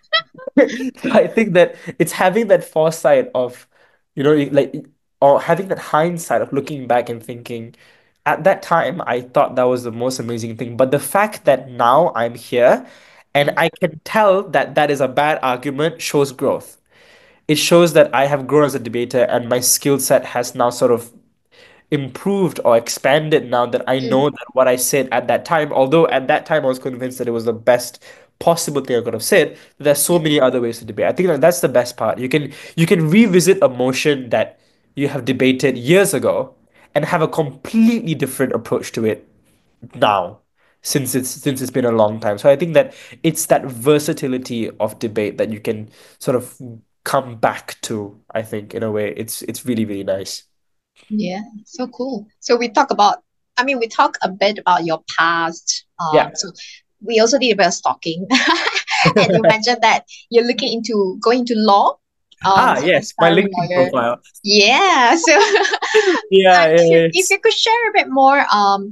So I think that it's having that foresight of, like or having that hindsight of looking back and thinking, at that time I thought that was the most amazing thing. But the fact that now I'm here and Mm, I can tell that that is a bad argument shows growth. It shows that I have grown as a debater and my skill set has now sort of improved or expanded now that I mm, know that what I said at that time, although at that time I was convinced that it was the best possible thing I could have said, there's so yeah. many other ways to debate. I think that that's the best part. You can revisit a motion that you have debated years ago and have a completely different approach to it now since it's been a long time. So I think that it's that versatility of debate that you can sort of come back to, I think, in a way. It's really, really nice. Yeah, so cool. So we talk about, I mean, we talk a bit about your past. Yeah. So we also did a bit of stalking, and you mentioned that you're looking into going to law, Ah, so yes, my aspiring LinkedIn lawyer. profile. Yeah. So, Yeah, if it's you could share a bit more,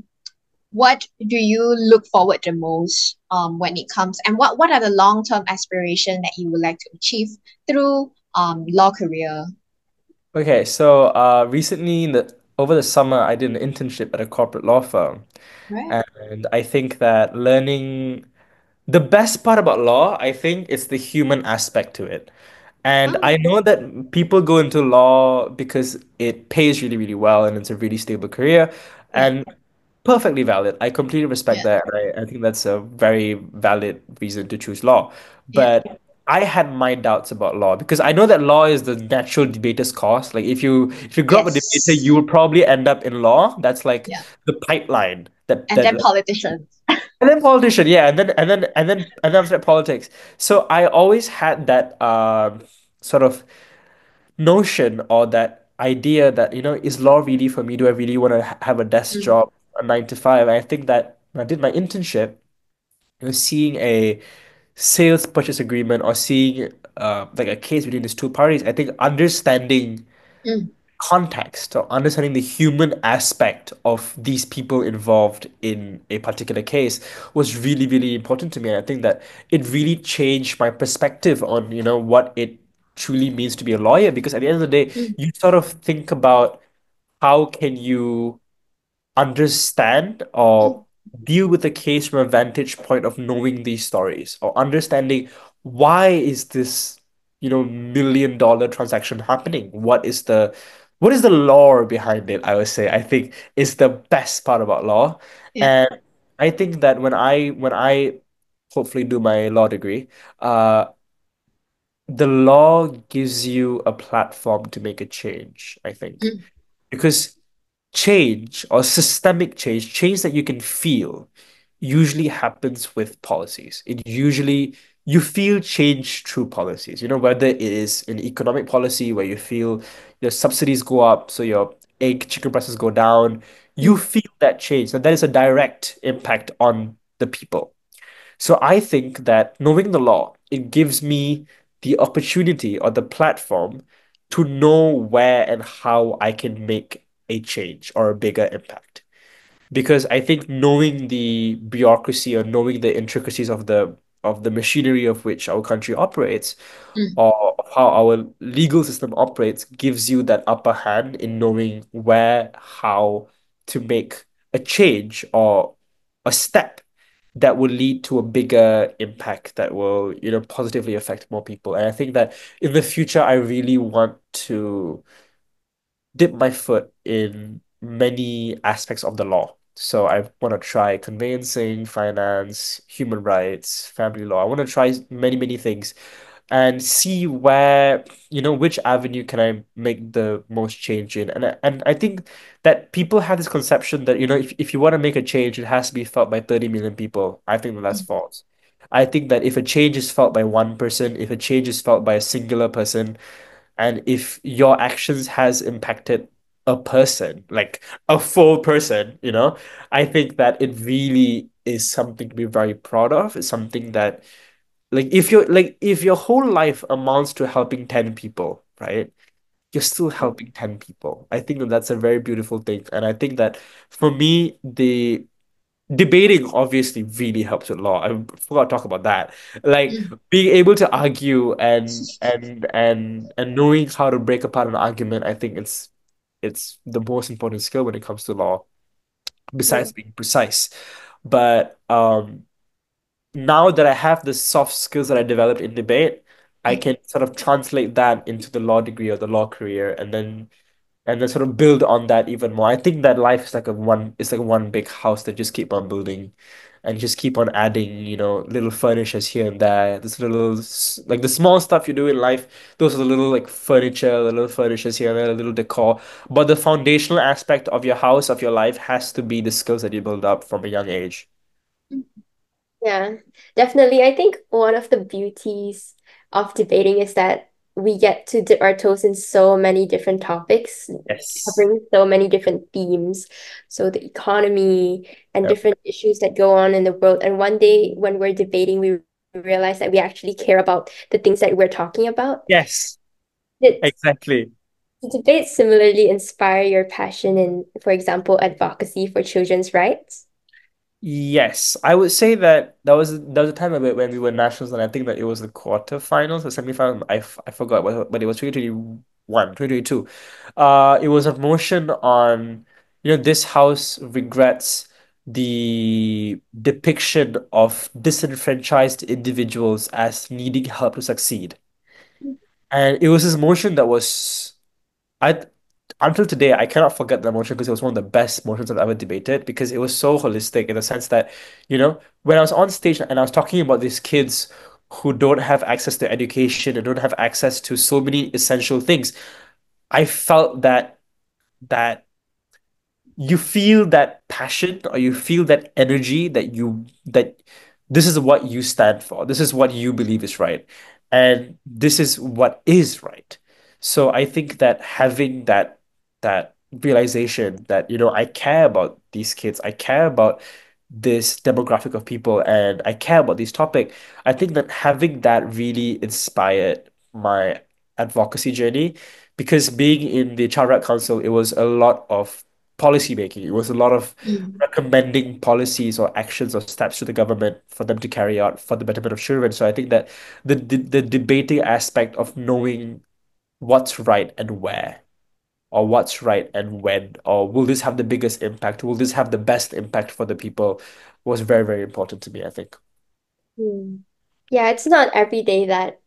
what do you look forward the most, when it comes, and what are the long-term aspiration that you would like to achieve through law career? okay. So, recently over the summer, I did an internship at a corporate law firm, Right. and I think that learning the best part about law, I think, is the human aspect to it. And Oh, I know that people go into law because it pays really, really well and it's a really stable career. yeah, And perfectly valid. I completely respect yeah, that. I think that's a very valid reason to choose law. yeah. But I had my doubts about law because I know that law is the natural debater's course. Like if you grow up a debater, Yes. you will probably end up in law. That's like Yeah. the pipeline that And that then politicians. and then politician, yeah, and then after that politics. So I always had that sort of notion or that idea that, is law really for me? Do I really want to have a desk Mm, job, a 9 to 5? I think that when I did my internship, seeing a sales purchase agreement or seeing like a case between these two parties, I think understanding mm, context or understanding the human aspect of these people involved in a particular case was really, really important to me. And I think that it really changed my perspective on, what it truly means to be a lawyer. Because at the end of the day, mm, you sort of think about how can you understand mm, or deal with the case from a vantage point of knowing these stories or understanding why is this, $1 million transaction happening? What is the lore behind it, I would say, I think is the best part about law. yeah. And I think that when I hopefully do my law degree, uh, the law gives you a platform to make a change, I think. Mm, Because change or systemic change, change that you can feel, usually happens with policies. You feel change through policies, whether it is an economic policy where you feel your subsidies go up, so your chicken prices go down. You mm, feel that change. And that is a direct impact on the people. So I think that knowing the law, it gives me the opportunity or the platform to know where and how I can make a change or a bigger impact. because I think knowing the bureaucracy or knowing the intricacies of the machinery of which our country operates Mm, or of how our legal system operates gives you that upper hand in knowing where, how to make a change or a step that will lead to a bigger impact that will, positively affect more people. And I think that in the future, I really want to dip my foot in many aspects of the law. So I want to try conveyancing, finance, human rights, family law. I want to try many, many things and see where, which avenue can I make the most change in. And I think that people have this conception that, if you want to make a change, it has to be felt by 30 million people. I think that that's mm, false. I think that if a change is felt by one person, if a change is felt by a singular person, and if your actions has impacted a person, like a full person, I think that it really is something to be very proud of. It's something that if your whole life amounts to helping 10 people, right? You're still helping 10 people. I think that that's a very beautiful thing. And I think that for me, the debating obviously really helps with law. I forgot to talk about that. Like mm, being able to argue and knowing how to break apart an argument, I think it's the most important skill when it comes to law, Yeah. besides being precise. But now that I have the soft skills that I developed in debate, I mm, can sort of translate that into the law degree or the law career and then sort of build on that even more. I think that life is like it's like one big house that just keep on building and just keep on adding, little furnitures here and there. This little like the small stuff you do in life, those are the little like furniture, the little furnitures here and there, a little decor. But the foundational aspect of your house, of your life, has to be the skills that you build up from a young age. mm, Yeah, definitely. I think one of the beauties of debating is that we get to dip our toes in so many different topics, Yes. covering so many different themes. So the economy and Yep. different issues that go on in the world. And one day when we're debating, we realize that we actually care about the things that we're talking about. Yes, Did exactly. the debate similarly inspire your passion in, for example, advocacy for children's rights? Yes, I would say that that was a time of it when we were nationals, and I think that it was the quarterfinals or semifinals. I forgot, but it was 2021, 2022. It was a motion on, this house regrets the depiction of disenfranchised individuals as needing help to succeed. And it was this motion that was I until today I cannot forget that motion because it was one of the best motions I've ever debated because it was so holistic in the sense that, when I was on stage and I was talking about these kids who don't have access to education and don't have access to so many essential things, I felt that you feel that passion or you feel that energy that this is what you stand for. This is what you believe is right. And this is what is right. So I think that having that realization that, I care about these kids, I care about this demographic of people and I care about this topic, I think that having that really inspired my advocacy journey because being in the Child Right Council, it was a lot of policy making. It was a lot of mm, recommending policies or actions or steps to the government for them to carry out for the betterment of children. So I think that the debating aspect of knowing what's right and where, or what's right and when, or will this have the biggest impact? Will this have the best impact for the people? Was very, very important to me, I think. Hmm. Yeah, it's not every day that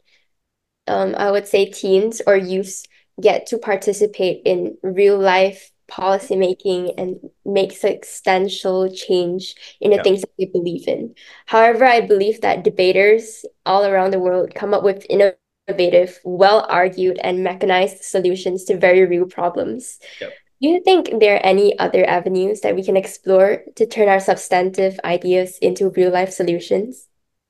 I would say teens or youths get to participate in real life policy making and make substantial change in the Yeah. things that they believe in. However, I believe that debaters all around the world come up with innovative, well argued, and mechanized solutions to very real problems. Yep. Do you think there are any other avenues that we can explore to turn our substantive ideas into real life solutions?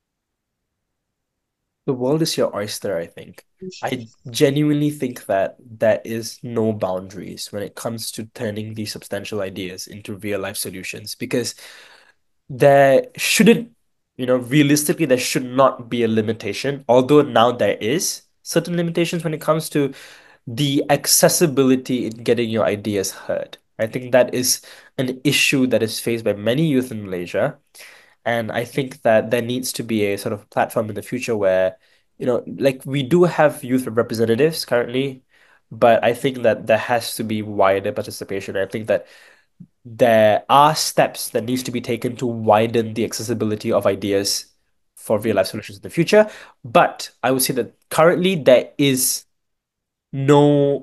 The world is your oyster, I think. I genuinely think that there is no boundaries when it comes to turning these substantial ideas into real life solutions because there shouldn't, realistically, there should not be a limitation, although now there is certain limitations when it comes to the accessibility in getting your ideas heard. I think that is an issue that is faced by many youth in Malaysia. And I think that there needs to be a sort of platform in the future where, like we do have youth representatives currently, but I think that there has to be wider participation. I think that there are steps that needs to be taken to widen the accessibility of ideas for real life solutions in the future. But I would say that currently there is no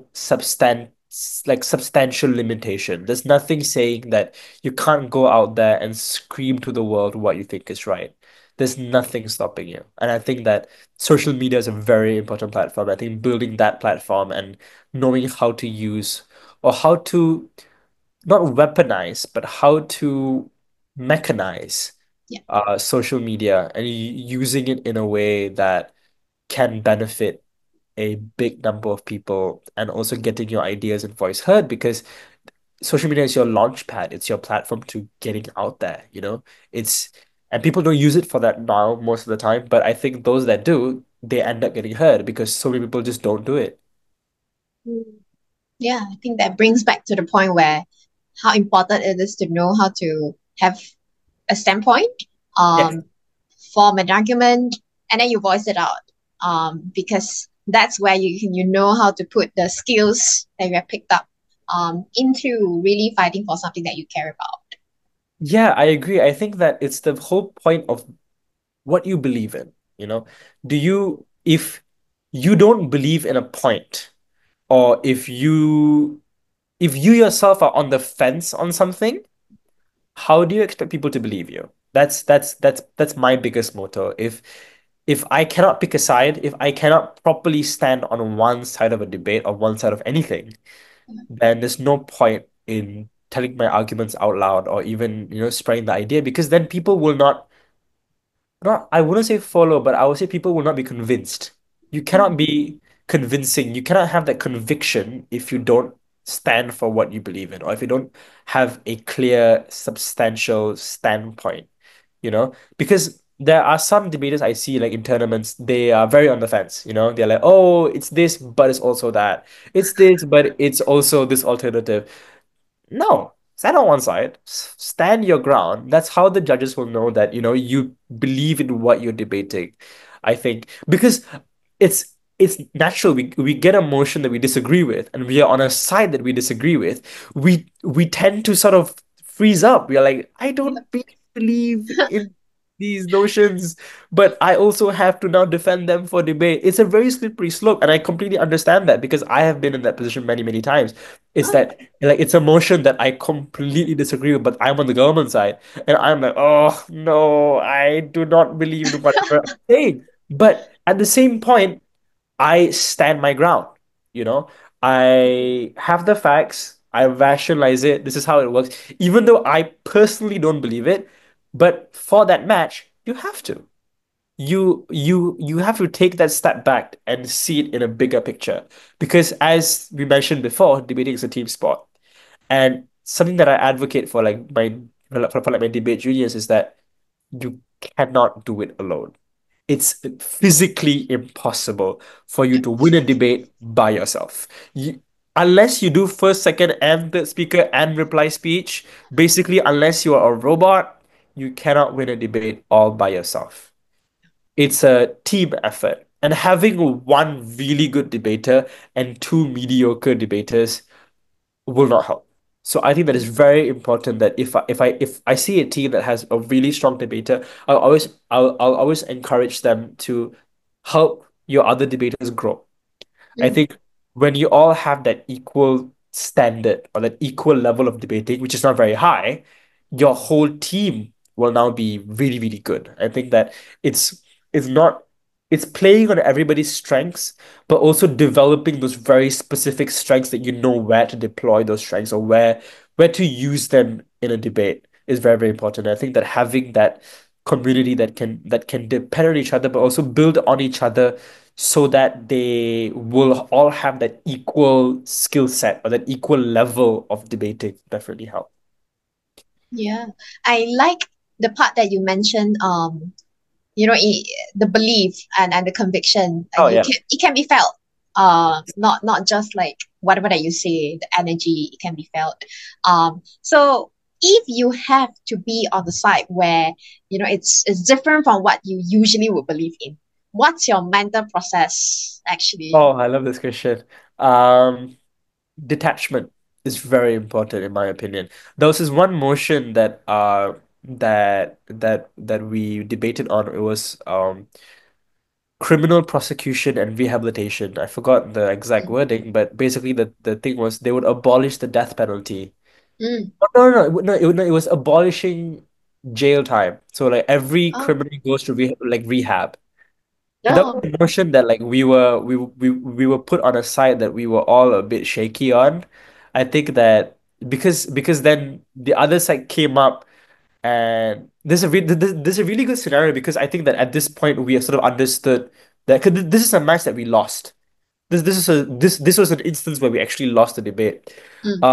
substantial limitation. There's nothing saying that you can't go out there and scream to the world what you think is right. There's nothing stopping you. And I think that social media is a very important platform. I think building that platform and knowing how to use or how to not weaponize, but how to mechanize Yeah. social media and using it in a way that can benefit a big number of people and also getting your ideas and voice heard because social media is your launch pad. It's your platform to getting out there, It's and people don't use it for that now most of the time, but I think those that do, they end up getting heard because so many people just don't do it. Mm. Yeah, I think that brings back to the point where how important it is to know how to have a standpoint, Yes. form an argument, and then you voice it out. Because that's where you know how to put the skills that you have picked up into really fighting for something that you care about. Yeah, I agree. I think that it's the whole point of what you believe in, Do if you don't believe in a point, or if you yourself are on the fence on something, how do you expect people to believe you? That's my biggest motto. If I cannot pick a side, if I cannot properly stand on one side of a debate or one side of anything, then there's no point in telling my arguments out loud or even, spreading the idea because then people will not, I wouldn't say follow, but I would say people will not be convinced. You cannot be convincing. You cannot have that conviction if you don't stand for what you believe in, or if you don't have a clear, substantial standpoint, Because there are some debaters I see like in tournaments, they are very on the fence, They're like, oh, it's this, but it's also that. It's this, but it's also this alternative. No, stand on one side, stand your ground. That's how the judges will know that, you believe in what you're debating. I think because it's natural. We get a motion that we disagree with, and we are on a side that we disagree with. We tend to sort of freeze up. We are like, I don't really believe in these notions, but I also have to now defend them for debate. It's a very slippery slope, and I completely understand that because I have been in that position many, many times. It's that like it's a motion that I completely disagree with, but I'm on the government side, and I'm like, oh no, I do not believe in whatever I'm saying. But at the same point, I stand my ground. You know, I have the facts. I rationalize it. This is how it works. Even though I personally don't believe it, but for that match, you have to. You have to take that step back and see it in a bigger picture. Because as we mentioned before, debating is a team sport. And something that I advocate for like for like my debate juniors is that you cannot do it alone. It's physically impossible for you to win a debate by yourself. Unless you do first, second, and third speaker and reply speech, basically, unless you are a robot, you cannot win a debate all by yourself. It's a team effort. And having one really good debater and two mediocre debaters will not help. So I think that is very important that if I see a team that has a really strong debater, I'll always encourage them to help your other debaters grow. I Mm. think when you all have that equal standard or that equal level of debating, which is not very high, your whole team will now be really, really good. I think that it's it's not it's playing on everybody's strengths, but also developing those very specific strengths that you know where to deploy those strengths or where to use them in a debate is very, very important. I think that having that community that can depend on each other, but also build on each other so that they will all have that equal skill set or that equal level of debating definitely help. Yeah, I like the part that you mentioned. The belief and the conviction, Oh you yeah. can it can be felt. not just like whatever that you say, the energy it can be felt. So if you have to be on the side where it's different from what you usually would believe in, what's your mental process actually? Oh, I love this question. Um, Detachment is very important in my opinion. There was this one motion that we debated on. It was criminal prosecution and rehabilitation. I forgot the exact Mm, wording, but basically the thing was they would abolish the death penalty. mm. Oh, no, no, no, no, it was abolishing jail time. So like every Oh, criminal goes to rehab. So that No. was the notion that like we were put on a side that we were all a bit shaky on. I think that because then the other side came up, and there's a really good scenario because I think that at this point we have sort of understood that 'cause this is a match that we lost. This was an instance where we actually lost the debate. mm,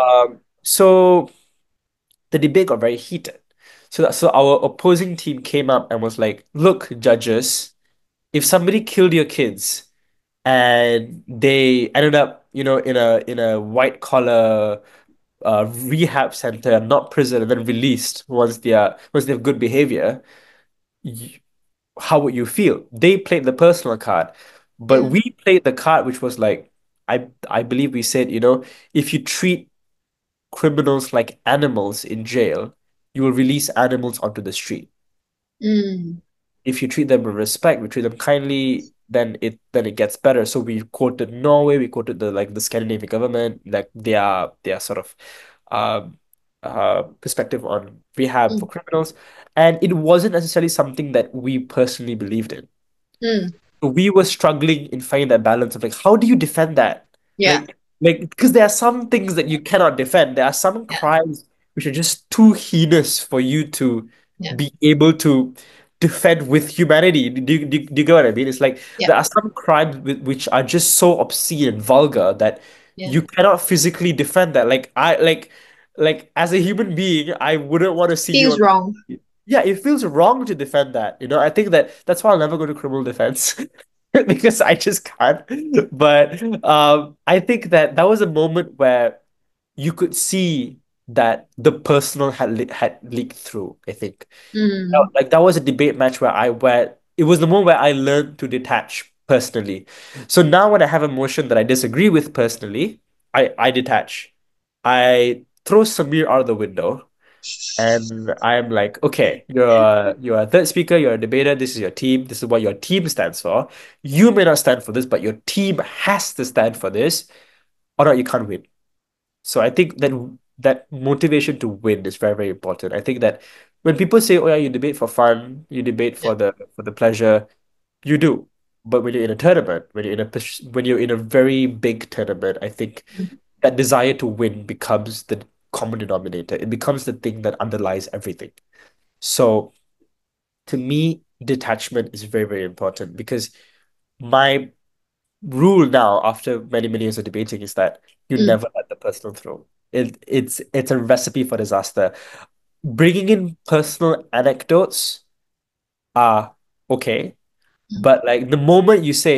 So the debate got very heated. So our opposing team came up and was like, "Look, judges, if somebody killed your kids and they ended up, in a white collar rehab center and not prison and then released once they have good behavior, y how would you feel?" They played the personal card, but mm, we played the card which was like, I believe we said, if you treat criminals like animals in jail, you will release animals onto the street. mm, If you treat them with respect, we treat them kindly, then it gets better. So we quoted Norway, we quoted the Scandinavian government, like their sort of um perspective on rehab for mm, criminals. And it wasn't necessarily something that we personally believed in. mm. We were struggling in finding that balance of like, how do you defend that? Yeah, Like because there are some things that you cannot defend. There are some yeah, crimes which are just too heinous for you to yeah, be able to defend with humanity. Do you get what I mean? It's like yeah, there are some crimes which are just so obscene and vulgar that yeah. you cannot physically defend that. Like as a human being, I wouldn't want to see you Feels on. wrong. Yeah, it feels wrong to defend that. I think that's why I'll never go to criminal defense because I just can't. But I think that was a moment where you could see that the personal had leaked through. I think Mm, like that was a debate match where it was the moment where I learned to detach personally. So now when I have a motion that I disagree with personally, I detach. I throw Samir out of the window. And I'm like, okay, you're a third speaker, you're a debater, this is your team, this is what your team stands for. You may not stand for this, but your team has to stand for this, or not, you can't win. So I think that motivation to win is very, very important. I think that when people say, "Oh yeah, you debate for fun, you debate yeah. for the pleasure," you do. But when you're in a tournament, when you're in a very big tournament, I think Mm, that desire to win becomes the common denominator. It becomes the thing that underlies everything. So to me, detachment is very, very important because my rule now, after many, many years of debating, is that you mm, never let the personal through. It's a recipe for disaster. Bringing in personal anecdotes are okay, mm, but like the moment you say,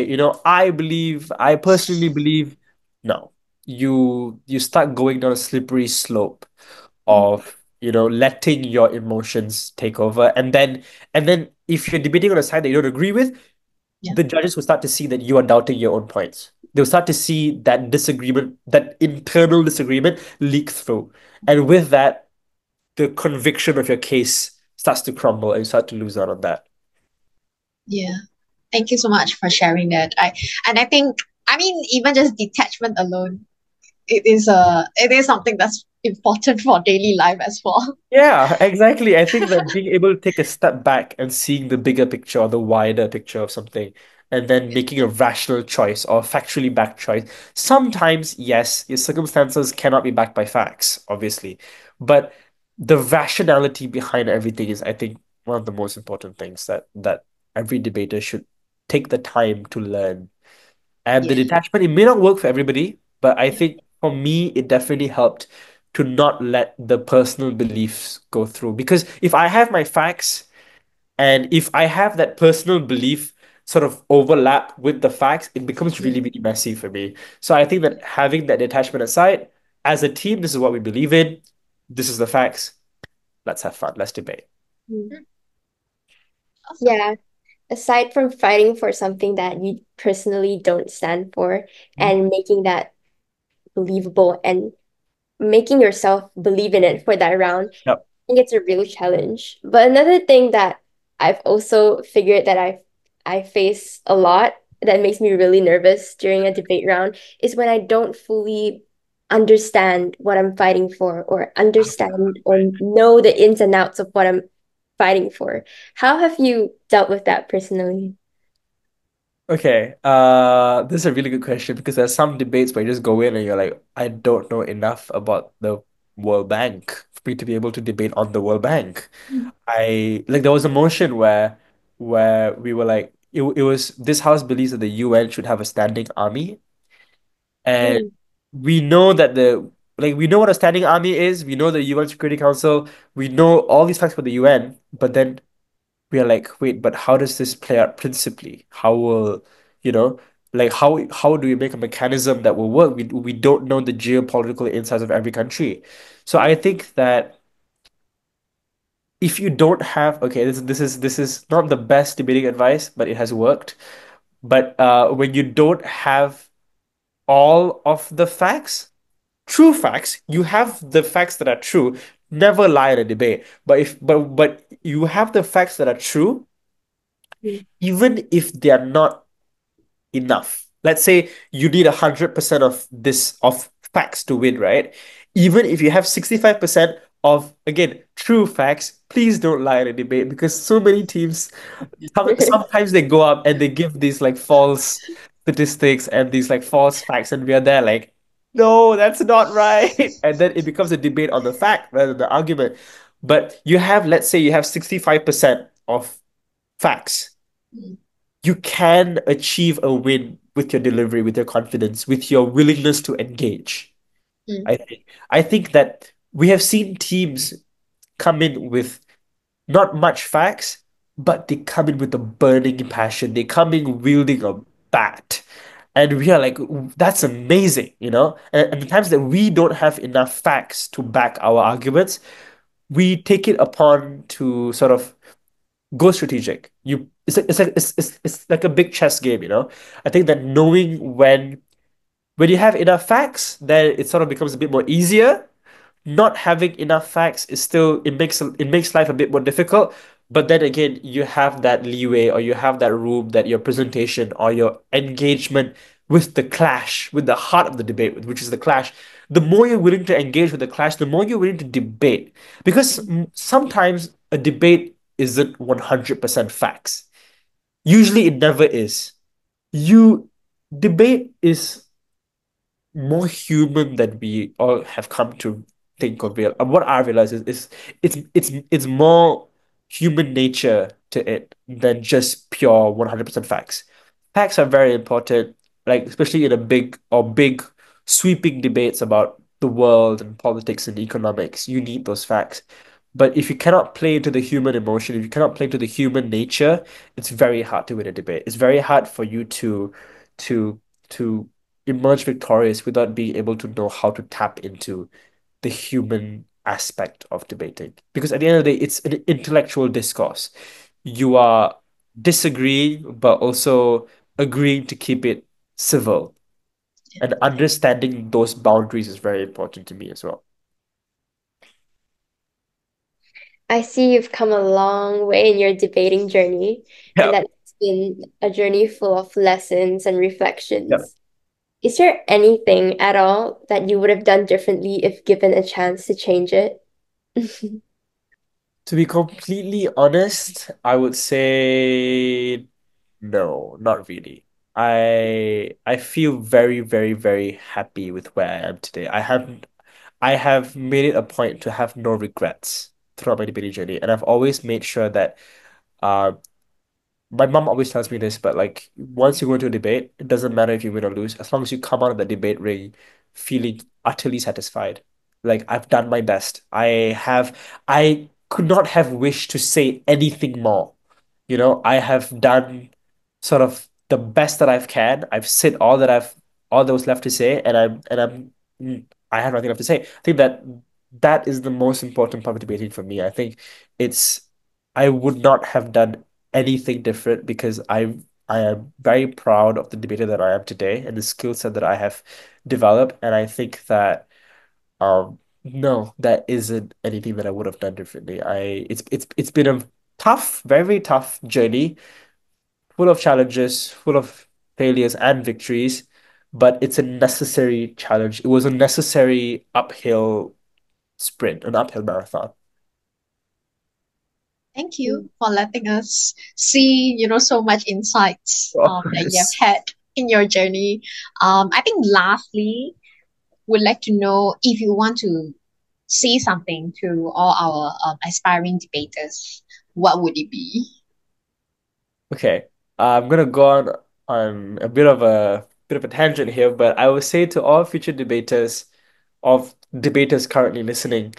I personally believe, no, you start going down a slippery slope mm. of letting your emotions take over, and then if you're debating on a side that you don't agree with, Yeah, the judges will start to see that you are doubting your own points. They'll start to see that disagreement, that internal disagreement leak through, and with that, the conviction of your case starts to crumble and you start to lose out on that. yeah. Thank you so much for sharing that. I think, I mean, even just detachment alone, it is something that's important for daily life as well. Yeah, exactly. I think that being able to take a step back and seeing the bigger picture or the wider picture of something, and then making a rational choice or factually backed choice. Sometimes, yes, your circumstances cannot be backed by facts, obviously, but the rationality behind everything is, I think, one of the most important things that every debater should take the time to learn. And the Yeah, detachment, it may not work for everybody, but I yeah, think for me, it definitely helped to not let the personal beliefs go through. Because if I have my facts and if I have that personal belief sort of overlap with the facts, it becomes really, Mm. really messy for me. So I think that having that detachment aside, as a team, this is what we believe in. This is the facts. Let's have fun. Let's debate. Mm. Mm. Awesome. Yeah. Aside from fighting for something that you personally don't stand for Mhm. and making that believable and making yourself believe in it for that round, Yep. I think it's a real challenge. But another thing that I've also figured that I face a lot that makes me really nervous during a debate round is when I don't fully understand what I'm fighting for or understand or know the ins and outs of what I'm fighting for. How have you dealt with that personally? Okay, this is a really good question because there's some debates where you just go in and you're like, I don't know enough about the World Bank for me to be able to debate on the World Bank. Mm. I like there was a motion where we were like it was this house believes that the UN should have a standing army, and Mm, we know that the like we know what a standing army is, we know the UN Security Council, we know all these facts for the UN, but then we are like, wait, but how does this play out principally? How will, you know, like how do we make a mechanism that will work? We don't know the geopolitical insides of every country. So I think that if you don't have, okay, this is not the best debating advice, but it has worked. But when you don't have all of the facts, true facts, you have the facts that are true, never lie in a debate. But you have the facts that are true, mm, even if they are not enough. Let's say you need 100% of this of facts to win, right? Even if you have 65% of again true facts, please don't lie in a debate because so many teams sometimes they go up and they give these like false statistics and these like false facts, and we are there like, no, that's not right. And then it becomes a debate on the fact rather than the argument. But you have, let's say you have 65% of facts, Mm. you can achieve a win with your delivery, with your confidence, with your willingness to engage. Mm. I think that we have seen teams come in with not much facts, but they come in with a burning passion. They come in wielding a bat. And we are like, that's amazing, you know? And the times that we don't have enough facts to back our arguments, we take it upon to sort of go strategic. It's like a big chess game, you know. I think that knowing when you have enough facts, then it sort of becomes a bit more easier. Not having enough facts is still it makes life a bit more difficult. But then again, you have that leeway or you have that room that your presentation or your engagement with the clash, with the heart of the debate, which is the clash, the more you're willing to engage with the clash, the more you're willing to debate. Because sometimes a debate isn't 100% facts. Usually it never is. You debate is more human than we all have come to think of it. And what I realize is it's more human nature to it than just pure 100% facts. Facts are very important, like especially in a big sweeping debates about the world and politics and economics. You need those facts. But if you cannot play into the human emotion, if you cannot play into the human nature, it's very hard to win a debate. It's very hard for you to to emerge victorious without being able to know how to tap into the human aspect of debating. Because at the end of the day, it's an intellectual discourse. You are disagreeing, but also agreeing to keep it civil. And understanding those boundaries is very important to me as well. I see you've come a long way in your debating journey, Yeah. and that it's been a journey full of lessons and Yeah. reflections. Is there anything at all that you would have done differently if given a chance to change it? To be completely honest, I would say no, not really. I feel very, very, very happy with where I am today. I have made it a point to have no regrets throughout my debating journey, and I've always made sure that uh my mom always tells me this, but like once you go into a debate, it doesn't matter if you win or lose, as long as you come out of the debate ring feeling utterly satisfied. Like I've done my best. I could not have wished to say anything more. I have done sort of the best that I've can. I've said all that I've all that was left to say, I have nothing left to say. I think that that is the most important part of debating for me. I think it's I would not have done anything different because I am very proud of the debater that I am today and the skill set that I have developed. And I think that no, that isn't anything that I would have done differently. It's been a tough, very tough journey, full of challenges, full of failures and victories, but it's a necessary challenge. It was a necessary uphill sprint, an uphill marathon. Thank you for letting us see, so much insights Of that you have course. had in your journey. I think lastly, would like to know if you want to say something to all our aspiring debaters, what would it be? Okay. I'm gonna go on a bit of a tangent here, but I would say to all future debaters of debaters currently listening,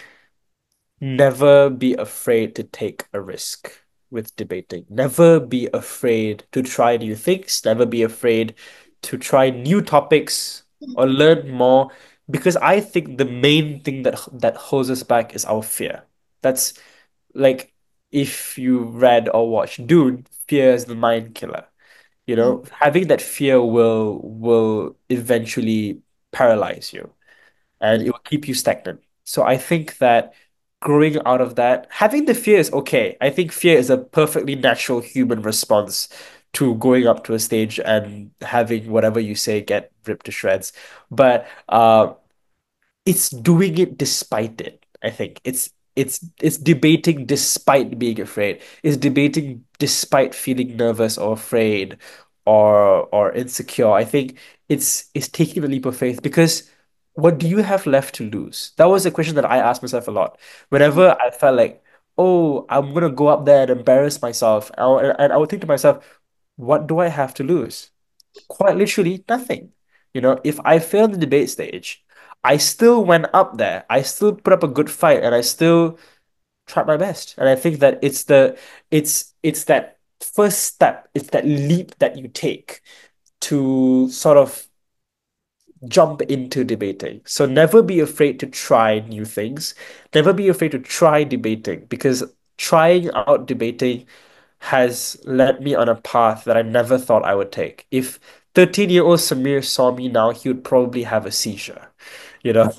never be afraid to take a risk with debating. Never be afraid to try new things. Never be afraid to try new topics or learn more. Because I think the main thing that holds us back is our fear. That's like if you read or watched Dune, fear is the mind killer. You Mm, know, having that fear will eventually paralyze you and it mm, will keep you stagnant. So I think that growing out of that, having the fear is okay. I think fear is a perfectly natural human response to going up to a stage and having whatever you say get ripped to shreds. But it's doing it despite it. I think it's debating despite being afraid. It's debating despite feeling nervous or afraid or insecure. I think it's taking the leap of faith because what do you have left to lose? That was a question that I asked myself a lot. mm, Whenever I felt like, oh, I'm gonna go up there and embarrass myself, and I would think to myself, what do I have to lose? Quite literally nothing. You know, if I failed the debate stage, I still went up there. I still put up a good fight and I still tried my best. And I think that it's that first step, it's that leap that you take to sort of jump into debating. So never be afraid to try new things. Never be afraid to try debating because trying out debating has led me on a path that I never thought I would take. If 13-year-old Samir saw me now, he would probably have a seizure. You know,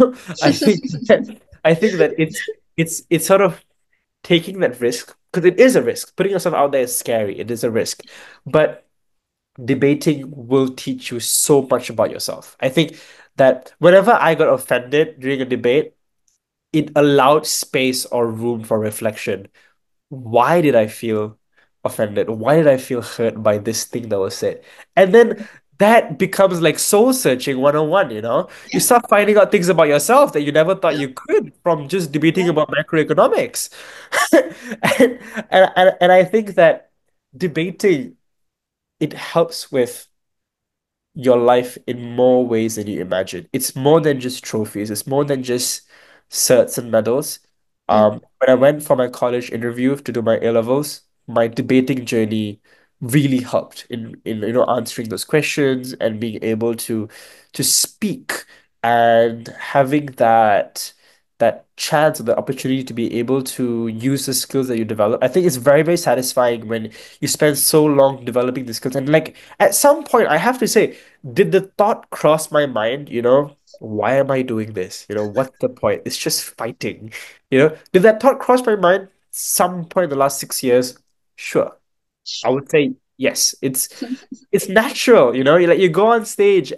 I think that it's sort of taking that risk because it is a risk. Putting yourself out there is scary. It is a risk. But debating will teach you so much about yourself. I think that whenever I got offended during a debate, it allowed space or room for reflection. Why did I feel offended? Why did I feel hurt by this thing that was said? And then that becomes like soul searching 101, you know? You yeah, start finding out things about yourself that you never thought you could from just debating yeah. about macroeconomics. And, and I think that debating, it helps with your life in more ways than you imagine. It's more than just trophies. It's more than just certs and medals. Mm, When I went for my college interview to do my A levels, my debating journey really helped in answering those questions and being able to speak and having that chance or the opportunity to be able to use the skills that you develop. I think it's very, very satisfying when you spend so long developing the skills. And like at some point, I have to say, did the thought cross my mind, why am I doing this? What's the point? It's just fighting. Did that thought cross my mind some point in the last 6 years? Sure. I sure. would say yes. It's natural, you go on stage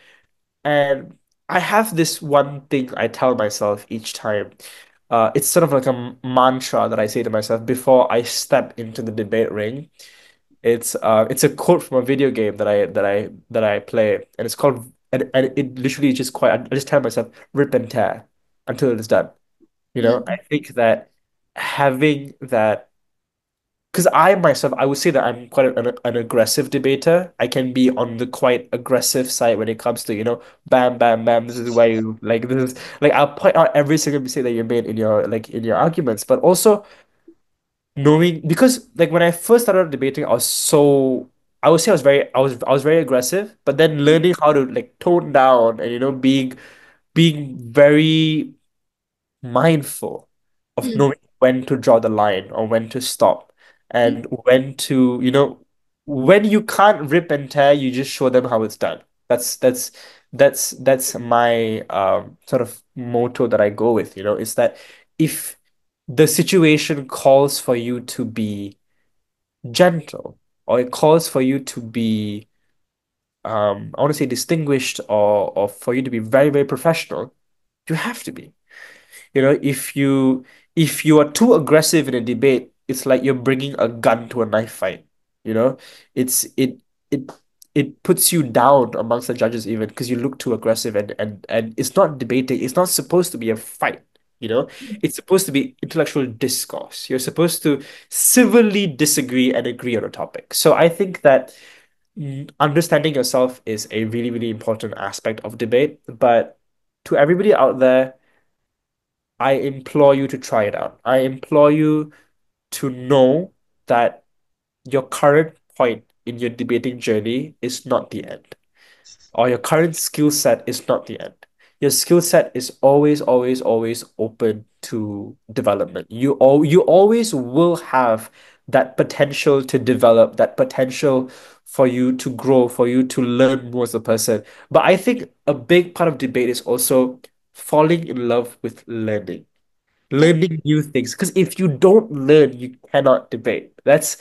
and I have this one thing I tell myself each time. It's sort of like a mantra that I say to myself before I step into the debate ring. It's a quote from a video game that I play, and it's called and it literally is just quite. I just tell myself rip and tear until it is done. I Mm, think that having that because I myself I would say that I'm quite an aggressive debater. I can be on the quite aggressive side when it comes to bam bam bam. This is why you like this is like I'll point out every single mistake that you made in your arguments, but also knowing because like when I first started debating, I was so I would say I was very aggressive, but then learning how to like tone down and being very mindful of Mm, knowing when to draw the line or when to stop mm, and when to, when you can't rip and tear, you just show them how it's done. That's my sort of motto that I go with, is that if the situation calls for you to be gentle or it calls for you to be I want to say distinguished or for you to be very, very professional, you have to be. If you are too aggressive in a debate, it's like you're bringing a gun to a knife fight. You know, it's it it puts you down amongst the judges even because you look too aggressive and it's not debating. It's not supposed to be a fight. It's supposed to be intellectual discourse. You're supposed to civilly disagree and agree on a topic. So I think that understanding yourself is a really, really important aspect of debate. But to everybody out there, I implore you to try it out. I implore you to know that your current point in your debating journey is not the end, or your current skill set is not the end. Your skill set is always, always, always open to development. You always will have that potential to develop, that potential for you to grow, for you to learn more as a person. But I think a big part of debate is also falling in love with yeah. learning new things, because if you don't learn you cannot debate.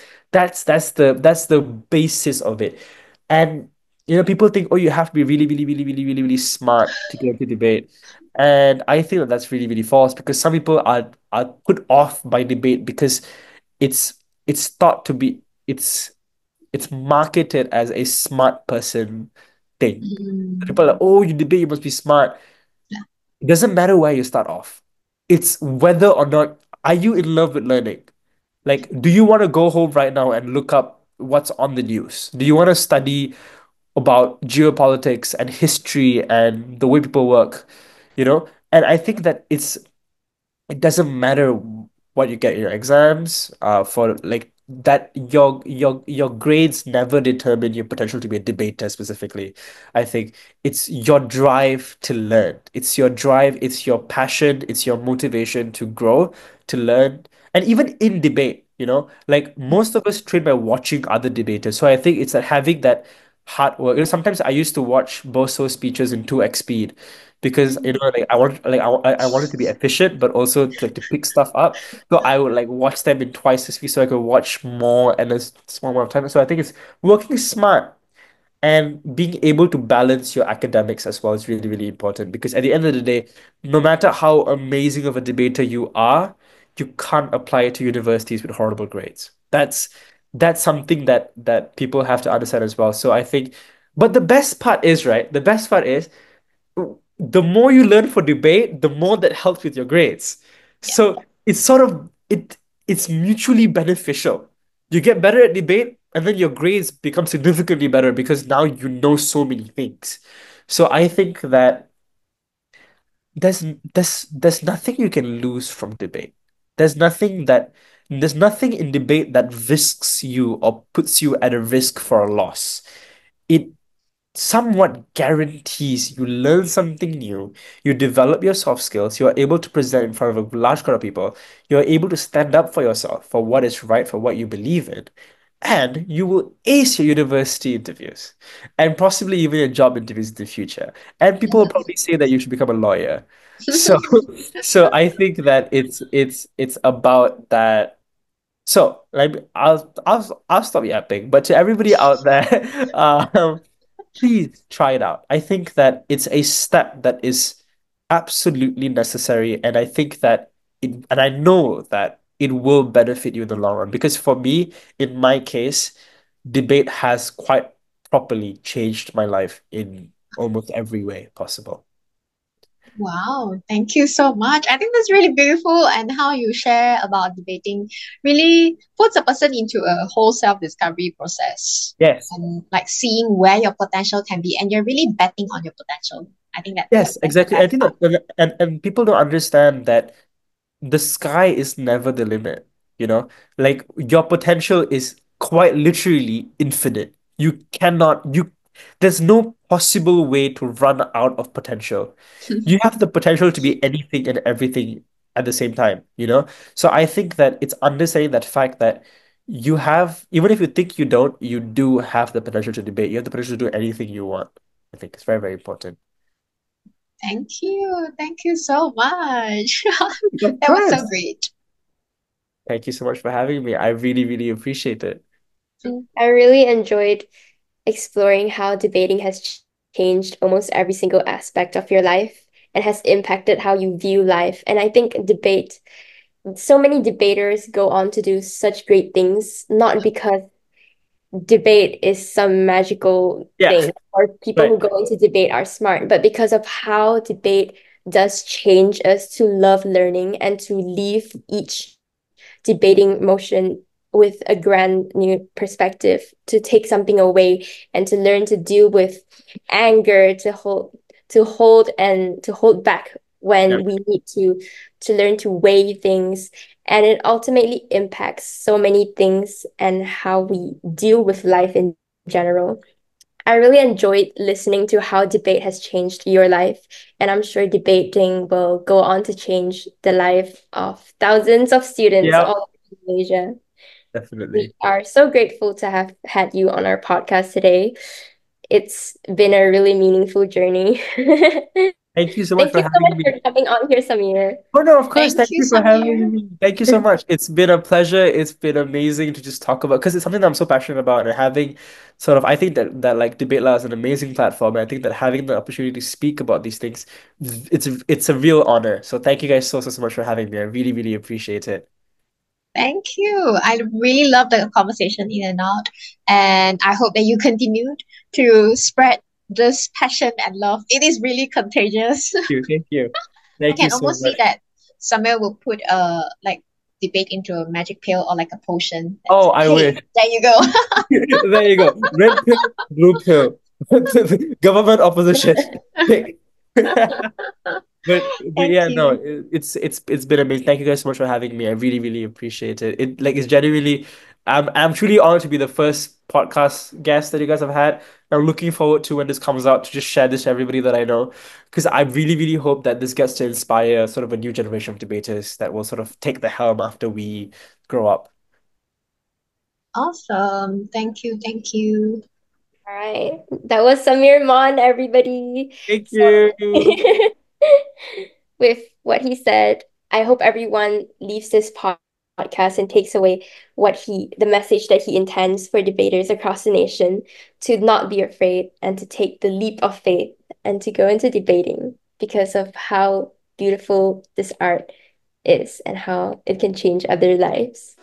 That's the basis of it. And people think, oh, you have to be really, really, really, really, really, really smart to get into debate, and I feel that that's really, really false, because some people are put off by debate because it's it's thought to be it's marketed as a smart person thing. People are like, Mm, oh, you debate, you must be smart. yeah. It doesn't matter where you start off. It's whether or not are you in love with learning. Like, do you want to go home right now and look up what's on the news? Do you want to study about geopolitics and history and the way people work? And I think that it doesn't matter what you get in your exams for like that your grades never determine your potential to be a debater specifically. I think it's your drive to learn, it's your drive, it's your passion, it's your motivation to grow, to learn. And even in debate, like most of us train by watching other debaters, so I think it's that having that hard work. Sometimes I used to watch Boso's speeches in 2x speed because like I wanted to be efficient but also to pick stuff up. So I would like watch them in twice the speed so I could watch more and a small amount of time. So I think it's working smart and being able to balance your academics as well is really, really important, because at the end of the day, no matter how amazing of a debater you are, you can't apply it to universities with horrible grades. That's something that people have to understand as well. So I think, but the best part is, right? The best part is the more you learn for debate, the more that helps with your grades. Yeah. So it's sort of it's mutually beneficial. You get better at debate, and then your grades become significantly better because now you know so many things. So I think that there's nothing you can lose from debate. There's nothing in debate that risks you or puts you at a risk for a loss. It somewhat guarantees you learn something new, you develop your soft skills, you are able to present in front of a large crowd of people, you are able to stand up for yourself, for what is right, for what you believe in, and you will ace your university interviews and possibly even your job interviews in the future. And people will probably say that you should become a lawyer. So, so I think that it's about that. So, like, I'll stop yapping. But to everybody out there, please try it out. I think that it's a step that is absolutely necessary, and I think that and I know that it will benefit you in the long run. Because for me, in my case, debate has quite properly changed my life in almost every way possible. Wow, thank you so much. I think that's really beautiful, and how you share about debating really puts a person into a whole self-discovery process Yes. and like seeing where your potential can be, and you're really betting on your potential. I think Yes, that's the exactly. I best think part. that, and people don't understand that the sky is never the limit, you know? Like your potential is quite literally infinite. You cannot, you, there's no possible way to run out of potential. You have the potential to be anything and everything at the same time, you know? So I think that it's understanding that fact that you have, even if you think you don't, you do have the potential to debate. You have the potential to do anything you want. I think it's very, very important. Thank you. Thank you so much. Of That was so course. great. Thank you so much for having me. I really, really appreciate it. I really enjoyed exploring how debating has changed almost every single aspect of your life and has impacted how you view life. And I think debate, so many debaters go on to do such great things, not because debate is some magical Yeah, thing or people right. who go into debate are smart, but because of how debate does change us to love learning and to leave each debating motion with a grand new perspective, to take something away and to learn to deal with anger, to hold back Yeah, when we need to learn to weigh things, and it ultimately impacts so many things and how we deal with life in general. I really enjoyed listening to how debate has changed your life, and I'm sure debating will go on to change the life of thousands of students yeah, all over Malaysia. We definitely. are so grateful to have had you on our podcast today. It's been a really meaningful journey. Thank you so much Thank for you so having much me. for coming on here, Samir. Oh no, of course. Thank Thank you, you for Samir. having me. Thank you so much. It's been a pleasure. It's been amazing to just talk about because it's something that I'm so passionate about and having sort of I think that like Debate Lab is an amazing platform. And I think that having the opportunity to speak about these things, it's a real honor. So thank you guys so much for having me. I really, really appreciate it. Thank you. I really love the conversation in and out. And I hope that you continued to spread this passion and love. It is really contagious. Thank you. Thank you. I Thank you can so almost see much. that Samuel will put a like debate into a magic pill or like a potion and Oh, say, I hey, wish. there you go. There you go. Red pill, blue pill. Government opposition. Pick. But Thank yeah, no, you. it's been amazing. Thank you guys so much for having me. I really, really appreciate it. It like it's genuinely I'm truly honored to be the first podcast guest that you guys have had. I'm looking forward to when this comes out to just share this to everybody that I know. Because I really, really hope that this gets to inspire sort of a new generation of debaters that will sort of take the helm after we grow up. Awesome. Thank you. Thank you. All right. That was Samir Mon, everybody. Thank So, you. with what he said, I hope everyone leaves this podcast and takes away the message that he intends for debaters across the nation, to not be afraid and to take the leap of faith and to go into debating because of how beautiful this art is and how it can change other lives.